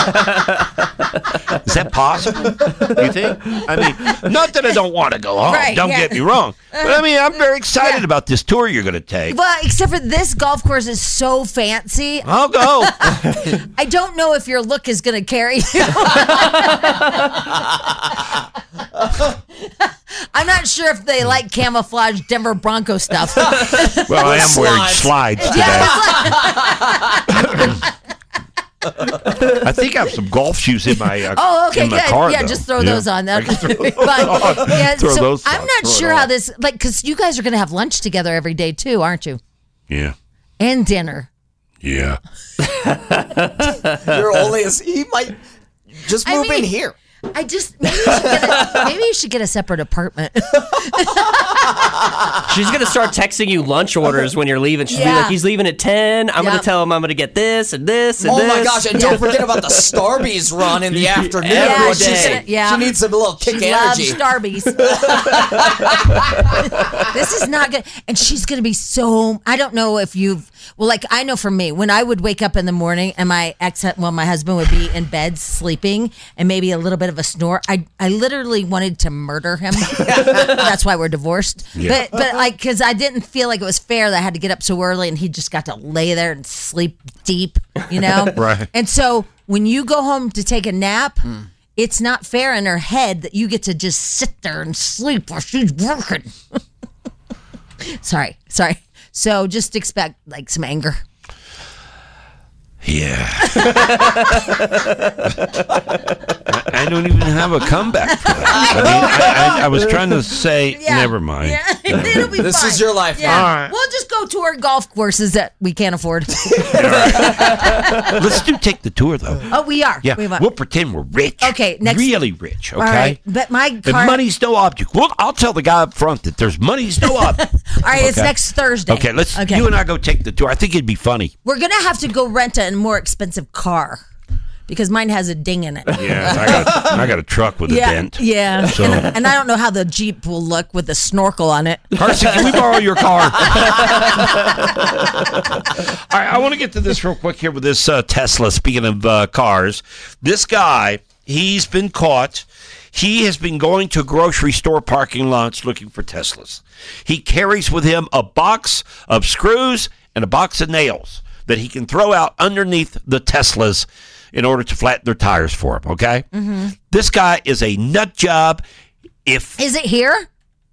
that possible? You think? I mean, not that I don't want to go home. Don't get me wrong. But I mean, I'm very excited about this tour you're going to take. Well, except for this golf course is so fancy. I'll go. I don't know if your look is going to carry you. I'm not sure if they like camouflage Denver Bronco stuff. Well, I am wearing slides today. I think I have some golf shoes in my okay, in my good. car, yeah, though. just throw those on. I That. can throw those But on. yeah, Throw so those I'm on. not Throw it sure how on. this because you guys are going to have lunch together every day too, aren't you? Yeah. And dinner. Yeah. You're only as he might just move in here. I just maybe you should get a separate apartment. She's going to start texting you lunch orders when you're leaving. She'll be Yeah. like, he's leaving at 10. I'm going to tell him I'm going to get this and this and Oh this. my gosh, and don't forget about the Starbies run in the afternoon. Every day. Yeah. She needs a little kick She energy. loves Starbies. This is not good. And she's going to be so, I don't know if I know for me, when I would wake up in the morning and my husband would be in bed sleeping and maybe a little bit of a snore, I literally wanted to murder him. That's why we're divorced. Yeah. But like, because I didn't feel like it was fair that I had to get up so early and he just got to lay there and sleep deep, Right. And so when you go home to take a nap, it's not fair in her head that you get to just sit there and sleep while she's working. Sorry. So just expect like some anger. Yeah. I don't even have a comeback for that. I was trying to say, never mind. Yeah, it'll be This fine. is your life. Yeah. All right. We'll just go tour golf courses that we can't afford. Let's take the tour, though. Oh, we are. Yeah, We are. we'll pretend we're rich. Okay, next. Really rich, okay? All right, but my And car. money's no object. Well, I'll tell the guy up front that there's money's no object. All right, it's Okay. next Thursday. Okay, you and I go take the tour. I think it'd be funny. We're gonna have to go rent a more expensive car because mine has a ding in it. Yeah, I got a truck with a dent. Yeah. So- And I don't know how the Jeep will look with a snorkel on it. Carson, can we borrow your car? All right, I want to get to this real quick here with this Tesla. Speaking of cars, this guy, he's been caught. He has been going to grocery store parking lots looking for Teslas. He carries with him a box of screws and a box of nails that he can throw out underneath the Teslas in order to flatten their tires for him, okay? Mm-hmm. This guy is a nut job. Is it here?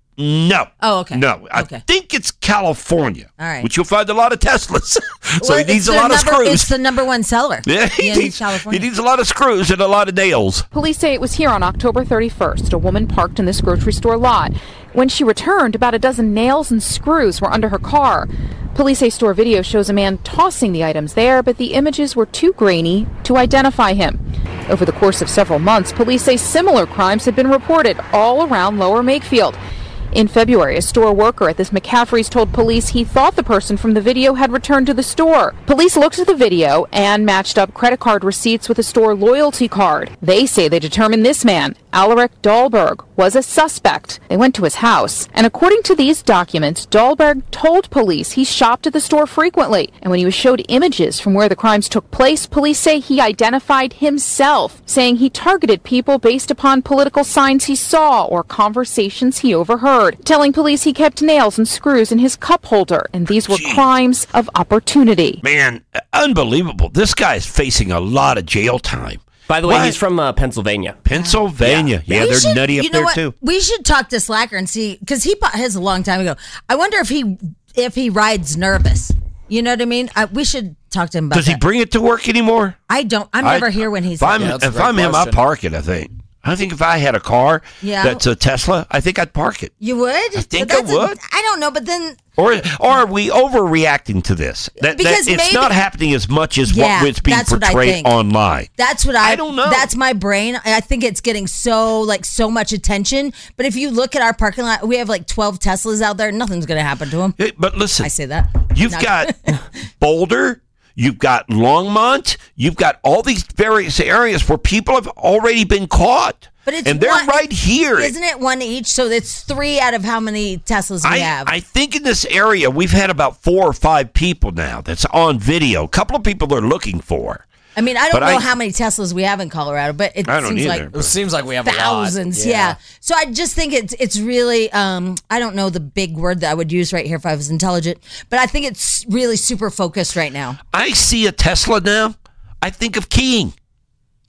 No. Oh, okay. No. I think it's California. All right. Which you'll find a lot of Teslas. So Well, he needs it's a lot of screws. It's the number one seller. Yeah, he in needs California. a lot of screws and a lot of nails. Police say it was here on October 31st. A woman parked in this grocery store lot. When she returned, about a dozen nails and screws were under her car. Police say store video shows a man tossing the items there, but the images were too grainy to identify him. Over the course of several months, police say similar crimes had been reported all around Lower Makefield. In February, a store worker at this McCaffrey's told police he thought the person from the video had returned to the store. Police looked at the video and matched up credit card receipts with a store loyalty card. They say they determined this man, Alaric Dahlberg, was a suspect. They went to his house. And according to these documents, Dahlberg told police he shopped at the store frequently. And when he was showed images from where the crimes took place, police say he identified himself, saying he targeted people based upon political signs he saw or conversations he overheard. Telling police he kept nails and screws in his cup holder, and these were crimes of opportunity. Man, unbelievable. This guy is facing a lot of jail time. By the way, What? he's from Pennsylvania. Pennsylvania. Yeah, We they're should- nutty up you know there, what? too. We should talk to Slacker and see, because he bought his a long time ago. I wonder if he rides nervous. You know what I mean? We should talk to him about Does he that. bring it to work anymore? I don't. I'm never here when he's If I'm, here. if I'm him, I park it, I think. I think if I had a car that's a Tesla, I think I'd park it. You would? I think I would. I don't know, but then Or are we overreacting to this? That Because it's maybe- not happening as much as Yeah, what's being that's what I portrayed think. online. that's what I don't know. That's my brain. I think it's getting so much attention. But if you look at our parking lot, we have like 12 Teslas out there. Nothing's going to happen to them. But listen, I say that. You've Not- got Boulder, you've got Longmont, you've got all these various areas where people have already been caught. But it's and they're one- right here. Isn't it one each? So it's 3 out of how many Teslas we have? I think in this area we've had about 4 or 5 people now that's on video. A couple of people they're looking for. I mean, I don't But know I- how many Teslas we have in Colorado, but it I don't seems either, like but- It seems like we have a lot. thousands. Yeah. So I just think it's really I don't know the big word that I would use right here if I was intelligent, but I think it's really super focused right now. I see a Tesla now, I think of keying.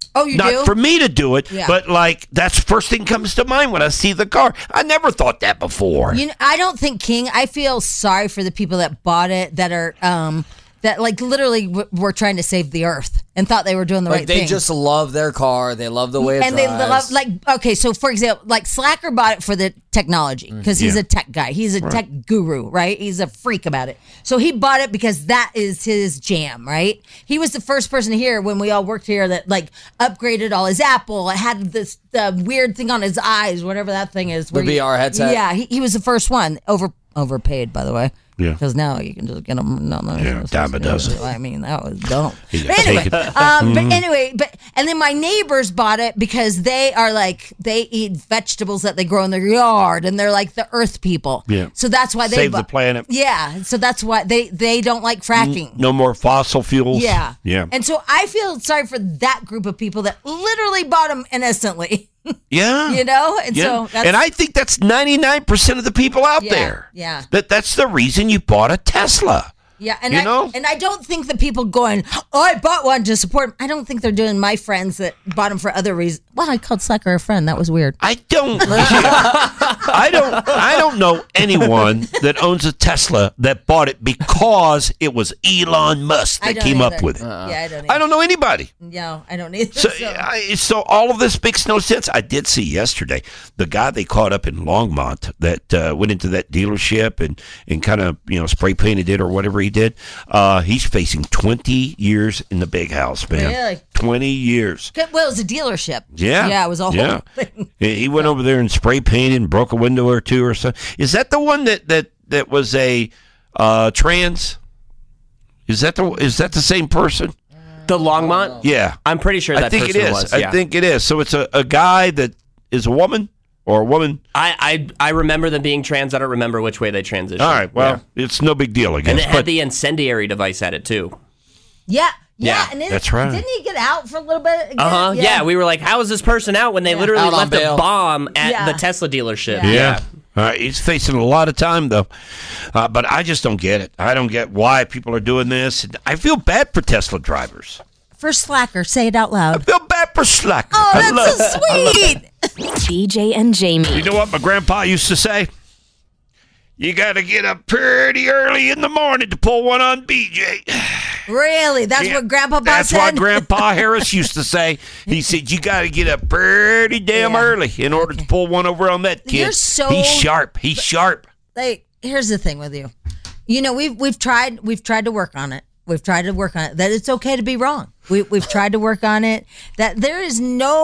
Oh, you Not do? for me to do it, Yeah. but like that's the first thing comes to mind when I see the car. I never thought that before. You know, I don't think King. I feel sorry for the people that bought it that are that like literally were trying to save the earth and thought they were doing the right They thing. just love their car. They love the way it and drives. they love okay. So for example, like Slacker bought it for the technology because he's Yeah. a tech guy. He's a tech guru, right? He's a freak about it. So he bought it because that is his jam, right? He was the first person here when we all worked here that like upgraded all his Apple. It had this weird thing on his eyes, whatever that thing is. The VR headset? Yeah, he was the first one. Overpaid, by the way. Yeah. Because now you can just get them. Dime a dozen. I mean, that was dumb. You But gotta anyway, take it. but anyway, and then my neighbors bought it because they are like, they eat vegetables that they grow in their yard and they're like the earth people. Yeah. So that's why they Save the planet. Yeah. So that's why they don't like fracking. No more fossil fuels. Yeah. Yeah. And so I feel sorry for that group of people that literally bought them innocently. Yeah. You know? And Yeah. so that's, and I think that's 99% of the people out there. Yeah. That's the reason you bought a Tesla. Yeah, and You know? I don't think the people going, oh, I bought one to support. I don't think they're doing my friends that bought them for other reasons. Well, I called Slacker a friend. That was weird. I don't know anyone that owns a Tesla that bought it because it was Elon Musk I that don't came up either. with it. Yeah, I don't know anybody. No, I don't either. So, so all of this makes no sense. I did see yesterday the guy they caught up in Longmont that went into that dealership and kind of spray painted it or whatever he did. He's facing 20 years in the big house, man. Really? 20 years. Well, it was a dealership. Yeah. Yeah, it was a whole Yeah. thing. He went over there and spray painted and broke a window or two or something. Is that the one that was a trans? Is that the same person? The Longmont? Yeah. I'm pretty sure I that think person it is. was. I think it is. So it's a guy that is a woman or a woman. I remember them being trans. I don't remember which way they transitioned. All right. Well, it's no big deal, I guess. And it had But the incendiary device at it too. Yeah. Yeah, And then, that's right. Didn't he get out for a little bit? Again? Yeah, we were like, how is this person out when they literally Out on left a bail. bomb at Yeah. the Tesla dealership? yeah. He's facing a lot of time, though. But I just don't get it. I don't get why people are doing this. And I feel bad for Tesla drivers. For Slacker, say it out loud. I feel bad for Slacker. Oh, I that's so love- sweet. BJ and Jamie. You know what my grandpa used to say? You got to get up pretty early in the morning to pull one on BJ. Really? That's Yeah, what Grandpa Bob That's said? what Grandpa Harris used to say. He said, you got to get up pretty damn early in order to pull one over on that kid. You're so- He's sharp. He's sharp. Like, here's the thing with you. You know, we've tried to work on it. We've tried to work on it. That it's okay to be wrong. We've tried to work on it. That there is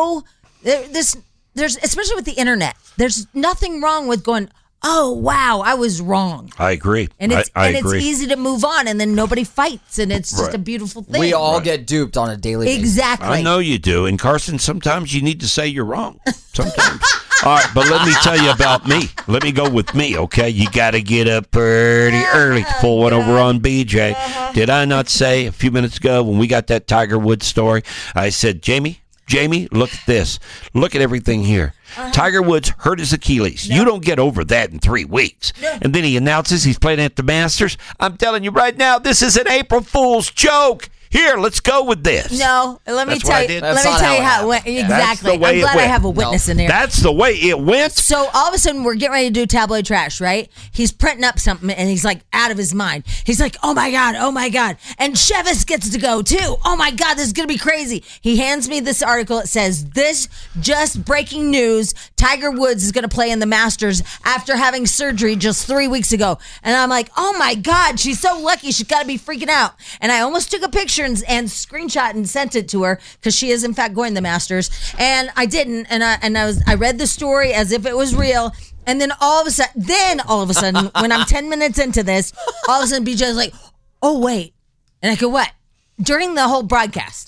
there's especially with the internet. There's nothing wrong with going, oh wow, I was wrong. I agree. And it's I and agree. it's easy to move on, and then nobody fights, and it's just Right. a beautiful thing. We all get duped on a daily basis. Exactly. I know you do. And Carson, sometimes you need to say you're wrong. Sometimes. All right, but let me tell you about me. Let me go with me, okay? You got to get up pretty early to pull one over on BJ. Did I not say a few minutes ago when we got that Tiger Woods story? I said, Jamie, look at this. Look at everything here. Tiger Woods hurt his Achilles. You don't get over that in 3 weeks. And then he announces he's playing at the Masters. I'm telling you right now, this is an April Fool's joke. Here, let's go with this. No, let me That's tell what I you. did. Let That's me not tell you how it how it went. happened. Exactly. That's the way I'm it glad I went. have a witness in there. That's the way it went. So all of a sudden, we're getting ready to do tabloid trash, right? He's printing up something, and he's like out of his mind. He's like, oh my God. And Chevis gets to go too. Oh my God, this is going to be crazy. He hands me this article. It says, this just breaking news, Tiger Woods is going to play in the Masters after having surgery just 3 weeks ago. And I'm like, oh my God, she's so lucky. She's got to be freaking out. And I almost took a picture and screenshot and sent it to her because she is in fact going to the Masters. And I didn't. And I read the story as if it was real. And then all of a sudden, when I'm 10 minutes into this, all of a sudden BJ's like, oh wait. And I go, what? During the whole broadcast,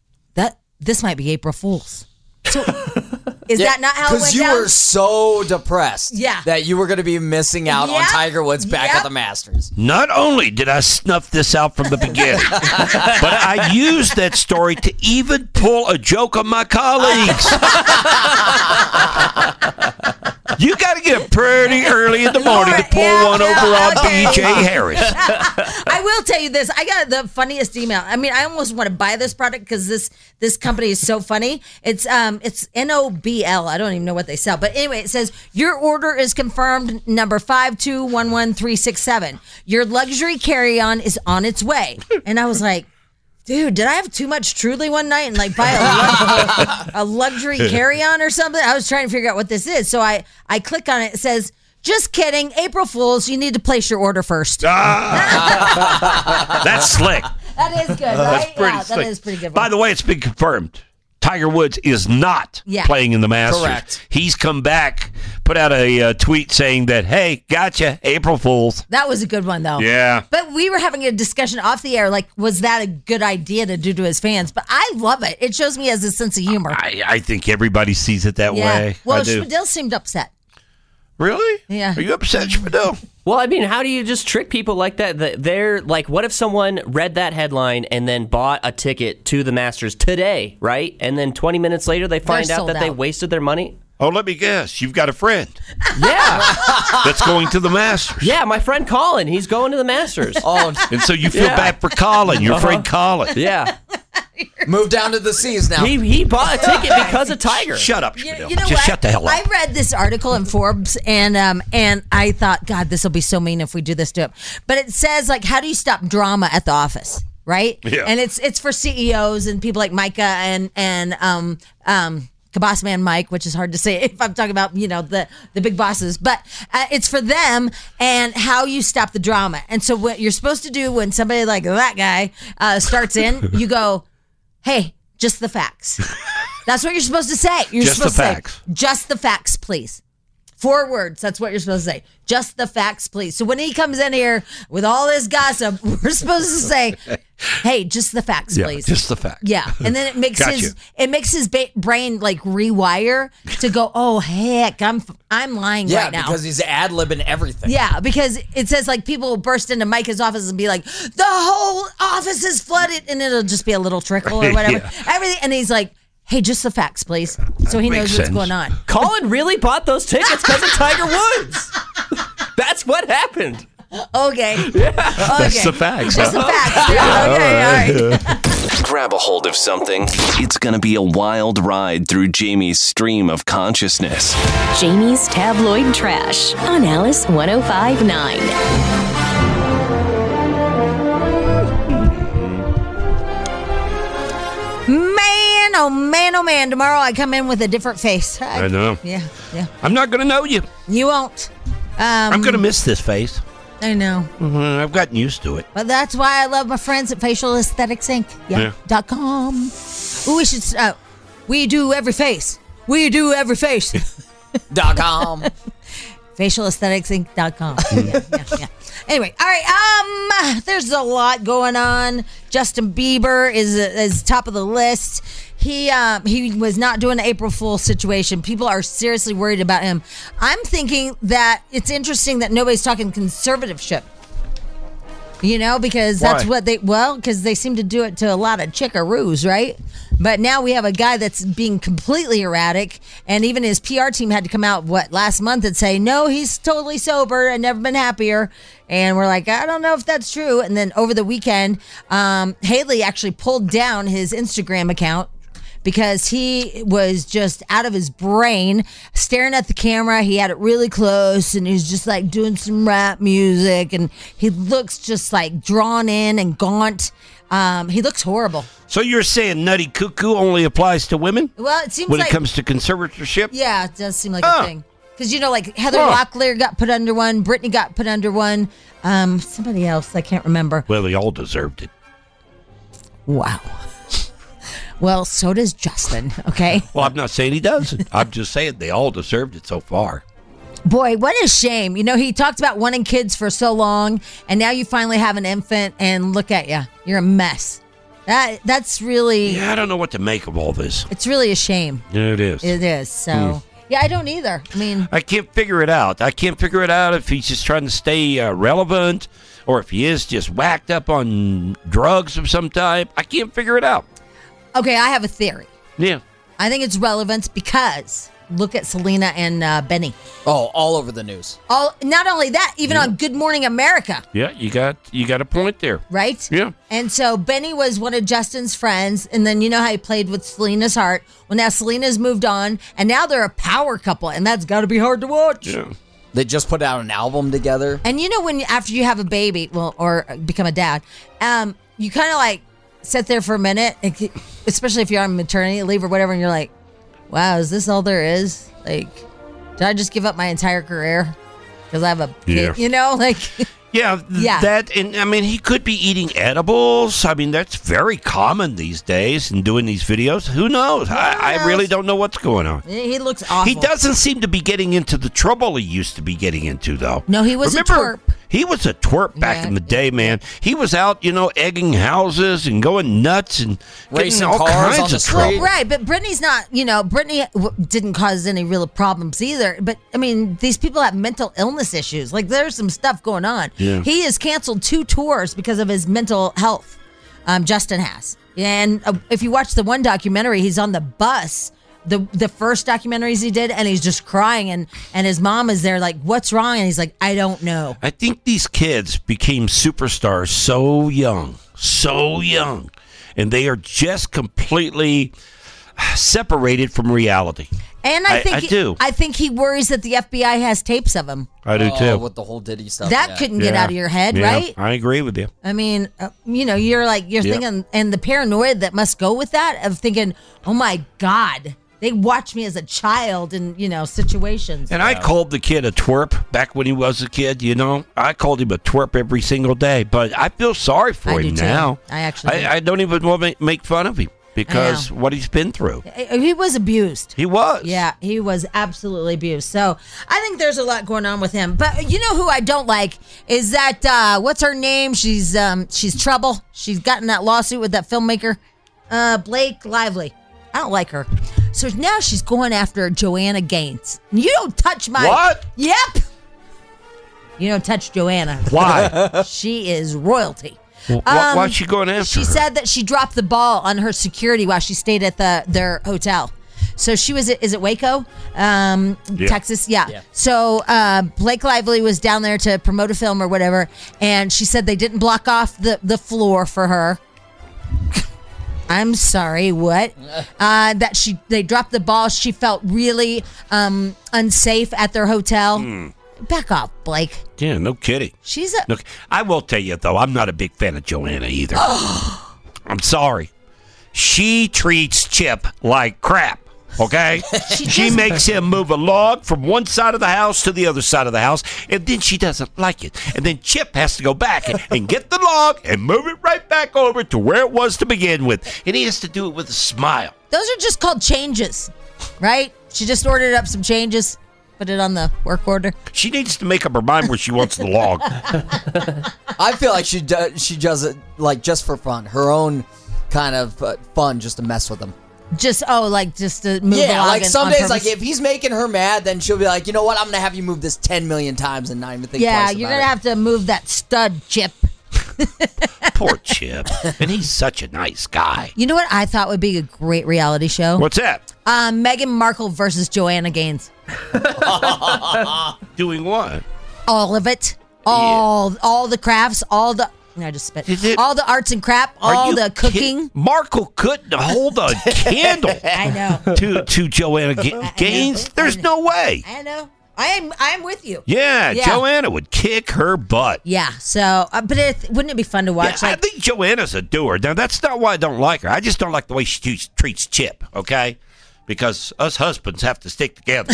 this might be April Fool's. So is that not how it went Because you down? were so depressed Yeah. that you were going to be missing out on Yep. Tiger Woods back Yep. at the Masters. Not only did I snuff this out from the beginning, but I used that story to even pull a joke on my colleagues. You got to get up pretty early in the morning to pull one over on BJ Harris. I will tell you this. I got the funniest email. I mean, I almost want to buy this product because this company is so funny. It's NOBL. I don't even know what they sell. But anyway, it says, your order is confirmed, number 5211367. Your luxury carry-on is on its way. And I was like, dude, did I have too much Truly one night and buy a luxury carry-on or something? I was trying to figure out what this is. So I click on it. It says, just kidding. April Fools, you need to place your order first. That's slick. That is good, right? That's pretty slick. That is pretty good. By the way, it's been confirmed. Tiger Woods is not playing in the Masters. Correct. He's come back, put out a tweet saying that, hey, gotcha, April Fools. That was a good one, though. Yeah. But we were having a discussion off the air, was that a good idea to do to his fans? But I love it. It shows me he has a sense of humor. I think everybody sees it that way. Well, I do. Spadil seemed upset. Really? Yeah. Are you upset, Spadil? Well, I mean, how do you just trick people like that? They're like, what if someone read that headline and then bought a ticket to the Masters today, right? And then 20 minutes later, they find out that they wasted their money? Oh, let me guess. You've got a friend. Yeah. That's going to the Masters. Yeah, my friend Colin. He's going to the Masters. And so you feel bad for Colin, your friend Colin. Yeah. Move down to the seas now. He bought a ticket because of Tiger. Shut up, You Spadil. know Just what? shut the hell up. I read this article in Forbes, and I thought, God, this will be so mean if we do this to him. But it says, how do you stop drama at the office, right? Yeah. And it's for CEOs and people like Micah and Boss Man Mike, which is hard to say if I'm talking about, the big bosses. But it's for them and how you stop the drama. And so what you're supposed to do when somebody like that guy supports in, you go, hey, just the facts. That's what you're supposed to say. You're Just the supposed to facts. say, just the facts, please. 4 words. That's what you're supposed to say. Just the facts, please. So when he comes in here with all this gossip, we're supposed to say, hey, just the facts, please. Just the facts. Yeah, and then it makes Gotcha. his brain rewire to go, oh heck, I'm lying right now. because he's ad-libbing everything. Yeah, because it says people will burst into Micah's office and be like, the whole office is flooded, and it'll just be a little trickle or whatever. Yeah. Everything, and he's like, hey, just the facts, please, so he knows Makes what's sense. going on. Colin really bought those tickets because of Tiger Woods. That's what happened. Okay. Yeah. That's the facts. Just huh? the facts. Yeah, okay, all right. Grab a hold of something. It's going to be a wild ride through Jamie's stream of consciousness. Jamie's Tabloid Trash on Alice 105.9. Man, oh man, oh man. Tomorrow I come in with a different face. I know. Yeah. I'm not going to know you. You won't. I'm going to miss this face. I know. I've gotten used to it. But that's why I love my friends at Facial Aesthetics Inc. Yeah. .com. Ooh, we should. We do every face. We do every face. .com. FacialAestheticsInc.com. Yeah. Anyway, all right. There's a lot going on. Justin Bieber is top of the list. He was not doing the April Fool situation. People are seriously worried about him. I'm thinking that it's interesting that nobody's talking conservatorship. Because that's Why? what because they seem to do it to a lot of chickaroos, right? But now we have a guy that's being completely erratic, and even his PR team had to come out, last month and say, no, he's totally sober and never been happier. And we're like, I don't know if that's true. And then over the weekend, Haley actually pulled down his Instagram account because he was just out of his brain, staring at the camera. He had it really close, and he was just doing some rap music, and he looks just drawn in and gaunt. He looks horrible. So you're saying Nutty Cuckoo only applies to women? Well, it seems when like it comes to conservatorship? Yeah, it does seem like a thing. Because, Heather Locklear got put under one. Brittany got put under one. Somebody else, I can't remember. Well, they all deserved it. Wow. Well, so does Justin, okay? Well, I'm not saying he doesn't. I'm just saying they all deserved it so far. Boy, what a shame. He talked about wanting kids for so long, and now you finally have an infant, and look at you. You're a mess. That's really... Yeah, I don't know what to make of all this. It's really a shame. Yeah, it is. It is, so... Yeah, I don't either. I mean... I can't figure it out. I can't figure it out if he's just trying to stay relevant or if he is just whacked up on drugs of some type. I can't figure it out. Okay, I have a theory. Yeah. I think it's relevance because look at Selena and Benny. Oh, all over the news. Not only that, even on Good Morning America. Yeah, you got a point there. Right? Yeah. And so Benny was one of Justin's friends, and then you know how he played with Selena's heart. Well, now Selena's moved on, and now they're a power couple, and that's got to be hard to watch. Yeah. They just put out an album together. And you know when after you have a baby, or become a dad, you kind of like sit there for a minute, especially if you're on maternity leave or whatever, and you're like, wow, is this all there is? Like, did I just give up my entire career because I have a kid? You know, like... Yeah, that, and I mean, he could be eating edibles. I mean, that's very common these days and doing these videos. Who knows? I really don't know what's going on. He looks awful. He doesn't seem to be getting into the trouble he used to be getting into, though. No, he was a twerp. He was a twerp back in the day, man. He was out, egging houses and going nuts and racing all cars kinds of trouble. Right, but Brittany's not, Brittany didn't cause any real problems either. But, I mean, these people have mental illness issues. Like, there's some stuff going on. Yeah. He has canceled 2 tours because of his mental health. Justin has. And if you watch the one documentary, he's on the bus. The first documentaries he did, and he's just crying, and his mom is there like, what's wrong? And he's like, I don't know. I think these kids became superstars so young, and they are just completely separated from reality. And I think he worries that the FBI has tapes of him. I do too. With the whole Diddy stuff. That couldn't get out of your head, right? I agree with you. I mean, you're thinking, and the paranoia that must go with that of thinking, oh my God, they watched me as a child in, situations. And I called the kid a twerp back when he was a kid, I called him a twerp every single day, but I feel sorry for him now. I don't even want to make fun of him because what he's been through. He was abused. He was. Yeah, he was absolutely abused. So I think there's a lot going on with him. But you know who I don't like is that, what's her name? She's trouble. She's gotten that lawsuit with that filmmaker, Blake Lively. I don't like her. So now she's going after Joanna Gaines. You don't touch my... What? Yep. You don't touch Joanna. Why? She is royalty. Well, why's she going after She her? said that she dropped the ball on her security while she stayed at their hotel. So she was, is it Waco, Texas? Yeah. So Blake Lively was down there to promote a film or whatever, and she said they didn't block off the floor for her. I'm sorry, what? They dropped the ball. She felt really unsafe at their hotel. Back off, Blake. Yeah, no kidding. Look, I will tell you, though, I'm not a big fan of Joanna either. I'm sorry. She treats Chip like crap, okay? She makes him move a log from one side of the house to the other side of the house, and then she doesn't like it. And then Chip has to go back and get the log and move it right back over to where it was to begin with. And he has to do it with a smile. Those are just called changes, right? She just ordered up some changes. Put it on the work order. She needs to make up her mind where she wants the log. I feel like she does it like just for fun. Her own kind of fun just to mess with him. Just to move the log. Like some days, like if he's making her mad, then she'll be like, you know what, I'm going to have you move this 10 million times and not even think twice about it. Yeah, you're going to have to move that stud, Chip. Poor Chip. And he's such a nice guy. You know what I thought would be a great reality show? What's that? Meghan Markle versus Joanna Gaines. Doing what? All of it. All the crafts, all the... I just spit. All the arts and crap, all the cooking. Markle couldn't hold a candle. I know. To Joanna Gaines. There's no way. I know. I'm with you. Yeah, Joanna would kick her butt. Yeah, so, but wouldn't it be fun to watch? Yeah, I think Joanna's a doer. Now, that's not why I don't like her. I just don't like the way she treats Chip, okay? Because us husbands have to stick together.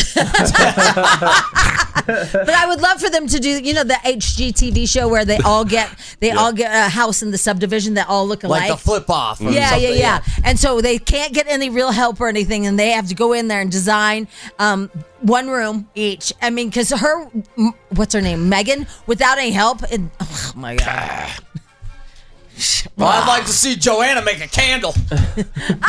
But I would love for them to do, the HGTV show where they all get a house in the subdivision that all look alike. Like the flip off. Yeah. And so they can't get any real help or anything, and they have to go in there and design one room each. I mean, because what's her name? Megan, without any help. And, oh my God. Well, I'd like to see Joanna make a candle. Because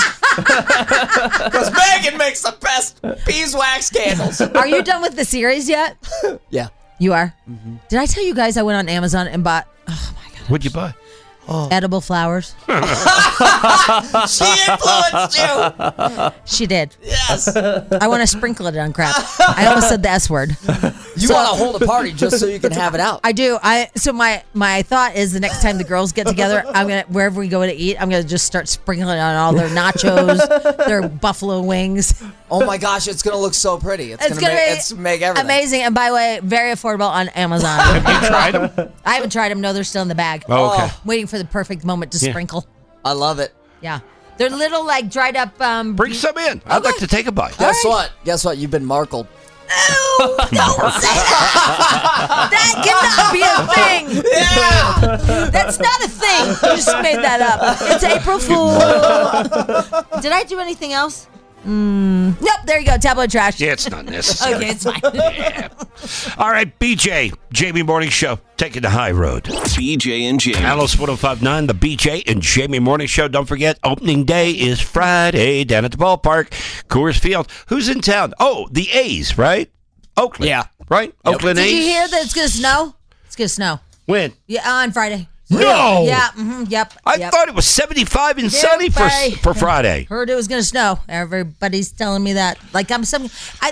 Megan makes the best beeswax candles. Are you done with the series yet? Yeah. You are? Mm-hmm. Did I tell you guys I went on Amazon and bought... Oh, my God. What'd you buy? Edible flowers. She influenced you. She did. Yes. I want to sprinkle it on crap. I almost said the S word. You want to hold a party just so you can have it out. I do. So my thought is the next time the girls get together, I'm gonna wherever we go to eat, I'm gonna just start sprinkling on all their nachos, their buffalo wings. Oh my gosh, it's gonna look so pretty. It's gonna make everything amazing. And by the way, very affordable on Amazon. Have you tried them? I haven't tried them. No, they're still in the bag. Oh, okay. Waiting for the perfect moment to sprinkle. I love it. Yeah. They're little like dried up. Bring some in. I'd like to take a bite. Guess what? Guess what? You've been markled. No, don't say that. That cannot be a thing. Yeah. That's not a thing. You just made that up. It's April Fool. Did I do anything else? Nope, there you go. Tabloid trash. Yeah, it's not necessary. Okay, it's fine. Yeah. All right, BJ, Jamie Morning Show, taking the high road. BJ and Jamie. Alice 105.9, the BJ and Jamie Morning Show. Don't forget, opening day is Friday down at the ballpark, Coors Field. Who's in town? Oh, the A's, right? Oakland. Yeah. Right? Yep. Oakland Did A's. you hear that it's going to snow? It's going to snow. When? Yeah, on Friday. No. Yeah. Yep. I thought it was 75 and sunny for Friday. Heard it was going to snow. Everybody's telling me that. Like I don't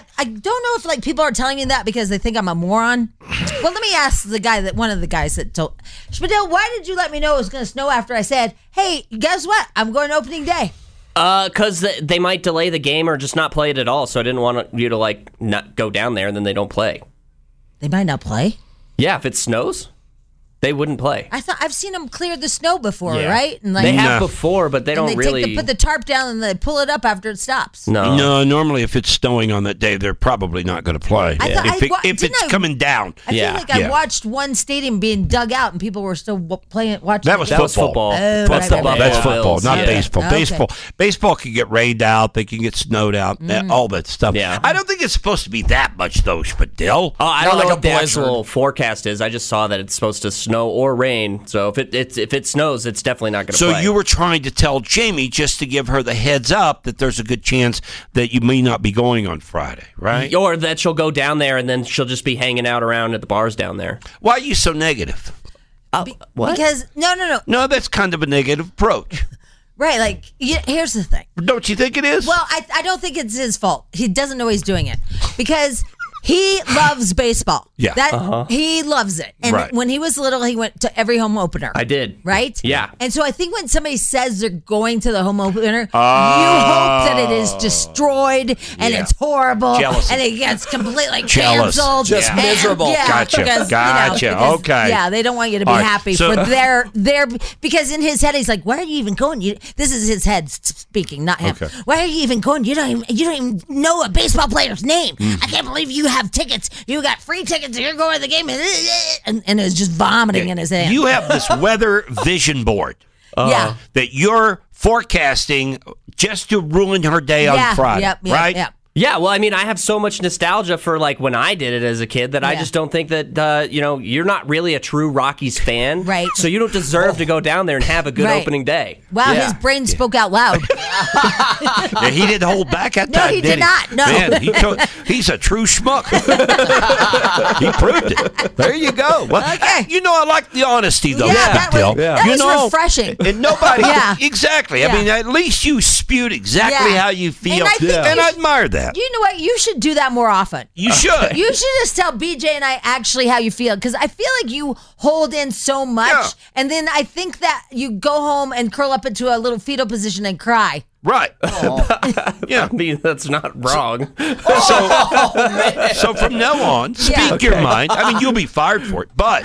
know if like people are telling me that because they think I'm a moron. Well, let me ask one of the guys that told Schmidl, why did you let me know it was going to snow after I said, hey, guess what? I'm going opening day. Because they might delay the game or just not play it at all. So I didn't want you to like not go down there and then they don't play. They might not play. Yeah, if it snows, they wouldn't play. I thought I've seen them clear the snow before, Yeah. right? And like, They have before, but they don't really. put the tarp down and they pull it up after it stops. No, normally if it's snowing on that day, they're probably not going to play. If it's coming down. I feel like I watched one stadium being dug out and people were still watching. That was football. That's football, not baseball. Okay. Baseball can get rained out. They can get snowed out. All that stuff. Yeah. I don't think it's supposed to be that much though, Spadil. Oh, I don't know what the actual forecast is. I just saw that it's supposed to snow or rain. So if it snows, it's definitely not going to play. So you were trying to tell Jamie just to give her the heads up that there's a good chance that you may not be going on Friday, right? Or that she'll go down there and then she'll just be hanging out around at the bars down there. Why are you so negative? What? Because no. No, that's kind of a negative approach. Right, like here's the thing. Don't you think it is? Well, I don't think it's his fault. He doesn't know he's doing it because he loves baseball. Yeah. He loves it. And when he was little, he went to every home opener. I did. Right? Yeah. And so I think when somebody says they're going to the home opener, you hope that it is destroyed and it's horrible and it gets completely canceled. Just miserable. Yeah, Gotcha. because, Okay. Yeah, they don't want you to be All right, happy so- for their because in his head he's like, why are you even going? This is his head speaking, not him. Okay. Why are you even going? You don't even know a baseball player's name. I can't believe you have tickets. You got free tickets. You're going to the game, and it was just vomiting in his hand. You have this weather vision board. That you're forecasting just to ruin her day on Friday, right? Yep. Yeah, well, I mean, I have so much nostalgia for like when I did it as a kid that I just don't think that you're not really a true Rockies fan, right? So you don't deserve to go down there and have a good opening day. Wow, his brain spoke out loud. He didn't hold back at that. No, he did not. No, man, he's a true schmuck. He proved it. There you go. Well, okay. I like the honesty though. That was refreshing. And nobody, exactly. I mean, at least you spewed exactly how you feel, and I admire that. You know what? You should do that more often. You should. You should just tell BJ and I actually how you feel because I feel like you hold in so much, and then I think that you go home and curl up into a little fetal position and cry. Right. Yeah, I mean that's not wrong. So from now on, speak your mind. I mean, you'll be fired for it, but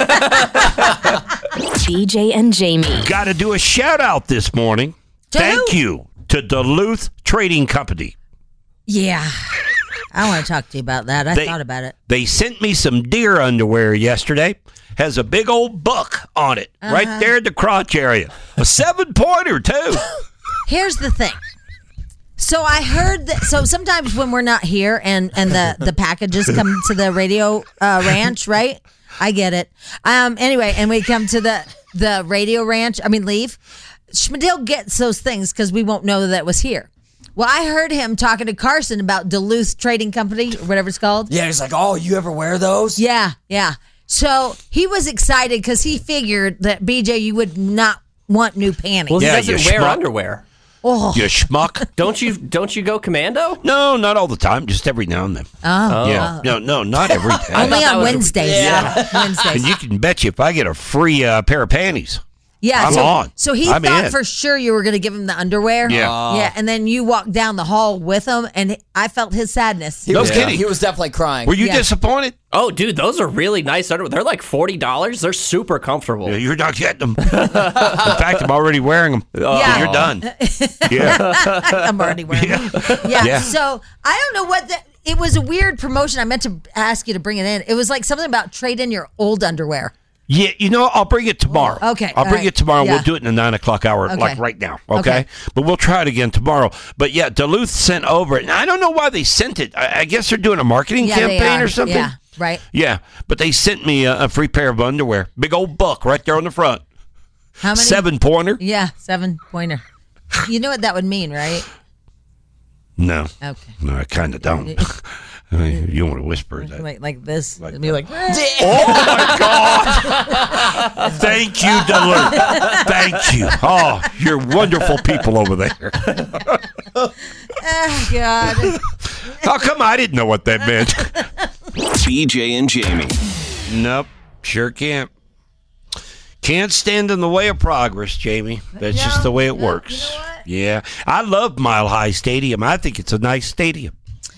BJ and Jamie got to do a shout out this morning. Thank you to Duluth Trading Company. Yeah. I want to talk to you about that. I thought about it. They sent me some deer underwear yesterday. Has a big old buck on it right there in the crotch area. A 7-pointer, too. Here's the thing. So I heard that. So sometimes when we're not here and the packages come to the radio ranch, right? I get it. Anyway, and we come to the radio ranch. Leave. Schmidl gets those things because we won't know that it was here. Well, I heard him talking to Carson about Duluth Trading Company or whatever it's called. Yeah, he's like, oh, you ever wear those? Yeah. So he was excited because he figured that BJ, you would not want new panties. Well, he Yeah, doesn't you wear schmuck. underwear. Oh. You schmuck. Don't you go commando? No, not all the time. Just every now and then. Oh. Yeah. No, not every day. Only on Wednesdays. Yeah. Wednesdays. And you can bet you if I get a free pair of panties, Yeah, I'm so, on. So he I'm thought in. for sure you were going to give him the underwear. Yeah. Yeah, and then you walked down the hall with him, and I felt his sadness. No kidding. He was definitely crying. Were you Yeah. disappointed? Oh, dude, those are really nice underwear. They're like $40. They're super comfortable. Yeah, you're not getting them. In fact, I'm already wearing them. Yeah. So you're done. Yeah. I'm already wearing them. Yeah. So I don't know what it was a weird promotion. I meant to ask you to bring it in. It was like something about trade in your old underwear. Yeah, I'll bring it tomorrow. Okay, I'll all bring right. it tomorrow. Yeah. We'll do it in the 9 o'clock hour, Okay. like right now. Okay? Okay. But we'll try it again tomorrow. But yeah, Duluth sent over it. And I don't know why they sent it. I guess they're doing a marketing Yeah, they campaign are. or something. Yeah, right. Yeah, but they sent me a free pair of underwear. Big old buck right there on the front. How many? 7-pointer? Yeah, 7-pointer. You know what that would mean, right? No. Okay. No, I kind of don't. I mean, you want to whisper that. Like this. It'd be like, Oh my God! Thank you, Duluth. Thank you. Oh, you're wonderful people over there. oh, God. How come I didn't know what that meant? BJ and Jamie. Nope, sure can't. Can't stand in the way of progress, Jamie. That's just the way it works. Yeah, I love Mile High Stadium. I think it's a nice stadium.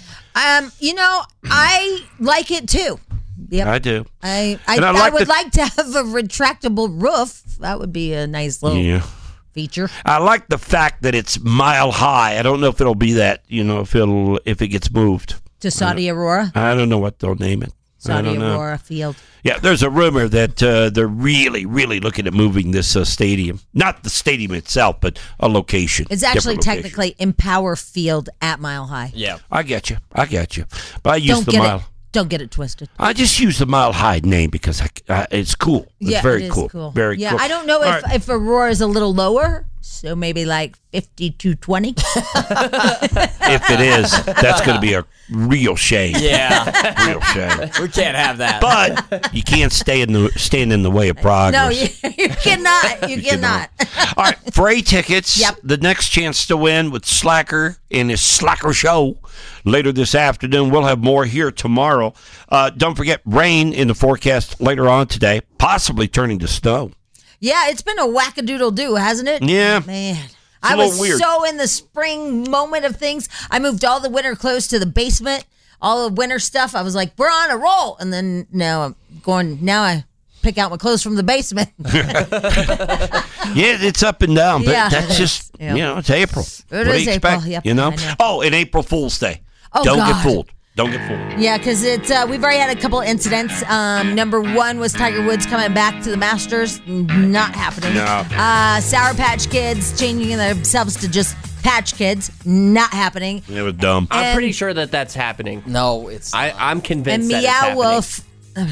I like it too. Yep. I do. I And I would like to have a retractable roof. That would be a nice little feature. I like the fact that it's mile high. I don't know if it'll be that. If it gets moved To Saudi Aurora. I don't know what they'll name it. I Saudi don't know. Aurora Field. Yeah, there's a rumor that they're really, really looking at moving this stadium. Not the stadium itself, but a location. It's actually different location. technically Empower Field at Mile High. Yeah, I get you. But I use Don't the get mile. it. Don't get it twisted. I just use the Mile High name because it's cool. It's very it is cool. Very yeah, cool. I don't know All right. if Aurora is a little lower, so maybe like 5220. If it is, that's going to be a real shame. Yeah. Real shame. We can't have that. But you can't stand in the way of progress. No, you cannot. You cannot. All right, Frey tickets. Yep. The next chance to win with Slacker in his Slacker show later this afternoon. We'll have more here tomorrow. Don't forget rain in the forecast later on today, possibly turning to snow. Yeah, it's been a wackadoodle-doo, hasn't it? Yeah. Man. a I little was weird. so in the spring moment of things. I moved all the winter clothes to the basement, all the winter stuff. I was like, we're on a roll. And then now I pick out my clothes from the basement. Yeah, it's up and down, but Yeah, that's it just, is. Yeah. it's April. It what do is you expect? April, yep, you know? I know. Oh, and April Fool's Day. Oh, Don't God. get fooled. Don't get fooled. Yeah, because we've already had a couple incidents. Number one was Tiger Woods coming back to the Masters. Not happening. No. Sour Patch Kids changing themselves to just Patch Kids. Not happening. It was dumb. I'm pretty sure that that's happening. No, it's. I'm And convinced that it's Meow happening. Wolf.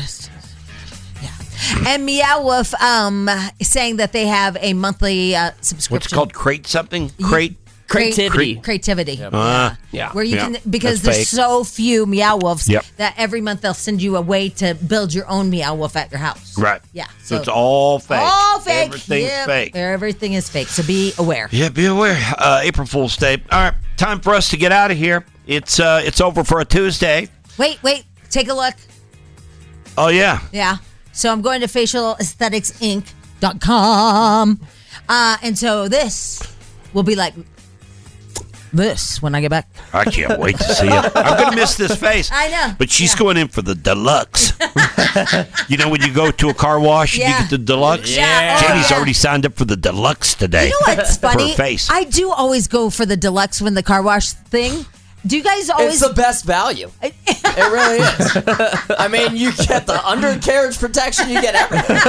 And Meow Wolf saying that they have a monthly subscription. What's it called? Crate something? Crate? Creativity. Creativity. Yeah. Where you Yeah. can, because That's there's fake. so few Meow Wolves Yep. that every month they'll send you a way to build your own Meow Wolf at your house. Right. Yeah. So it's all fake. All fake. Everything's Yep. fake. Everything is fake. So be aware. Yeah, be aware. April Fool's Day. All right, time for us to get out of here. It's over for a Tuesday. Wait. Take a look. Oh, yeah. Yeah. So I'm going to facialaestheticsinc.com. And so this will be like this when I get back. I can't wait to see it. I'm going to miss this face. I know. But she's going in for the deluxe. You know when you go to a car wash and Yeah. you get the deluxe? Yeah. Oh, Jamie's yeah. already signed up for the deluxe today. You know what's For funny? her face. I do always go for the deluxe when the car wash thing. Do you guys always? It's the best value. It really is. I mean, you get the undercarriage protection, you get everything.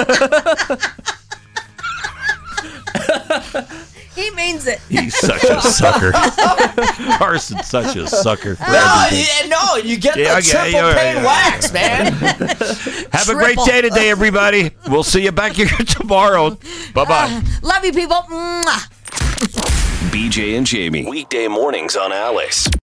He means it. He's such a sucker. Carson's such a sucker. For No, everything. you get Yeah, the triple yeah, pane yeah. wax, man. Have a great day today, everybody. We'll see you back here tomorrow. Bye-bye. Love you, people. Mwah. BJ and Jamie. Weekday mornings on Alice.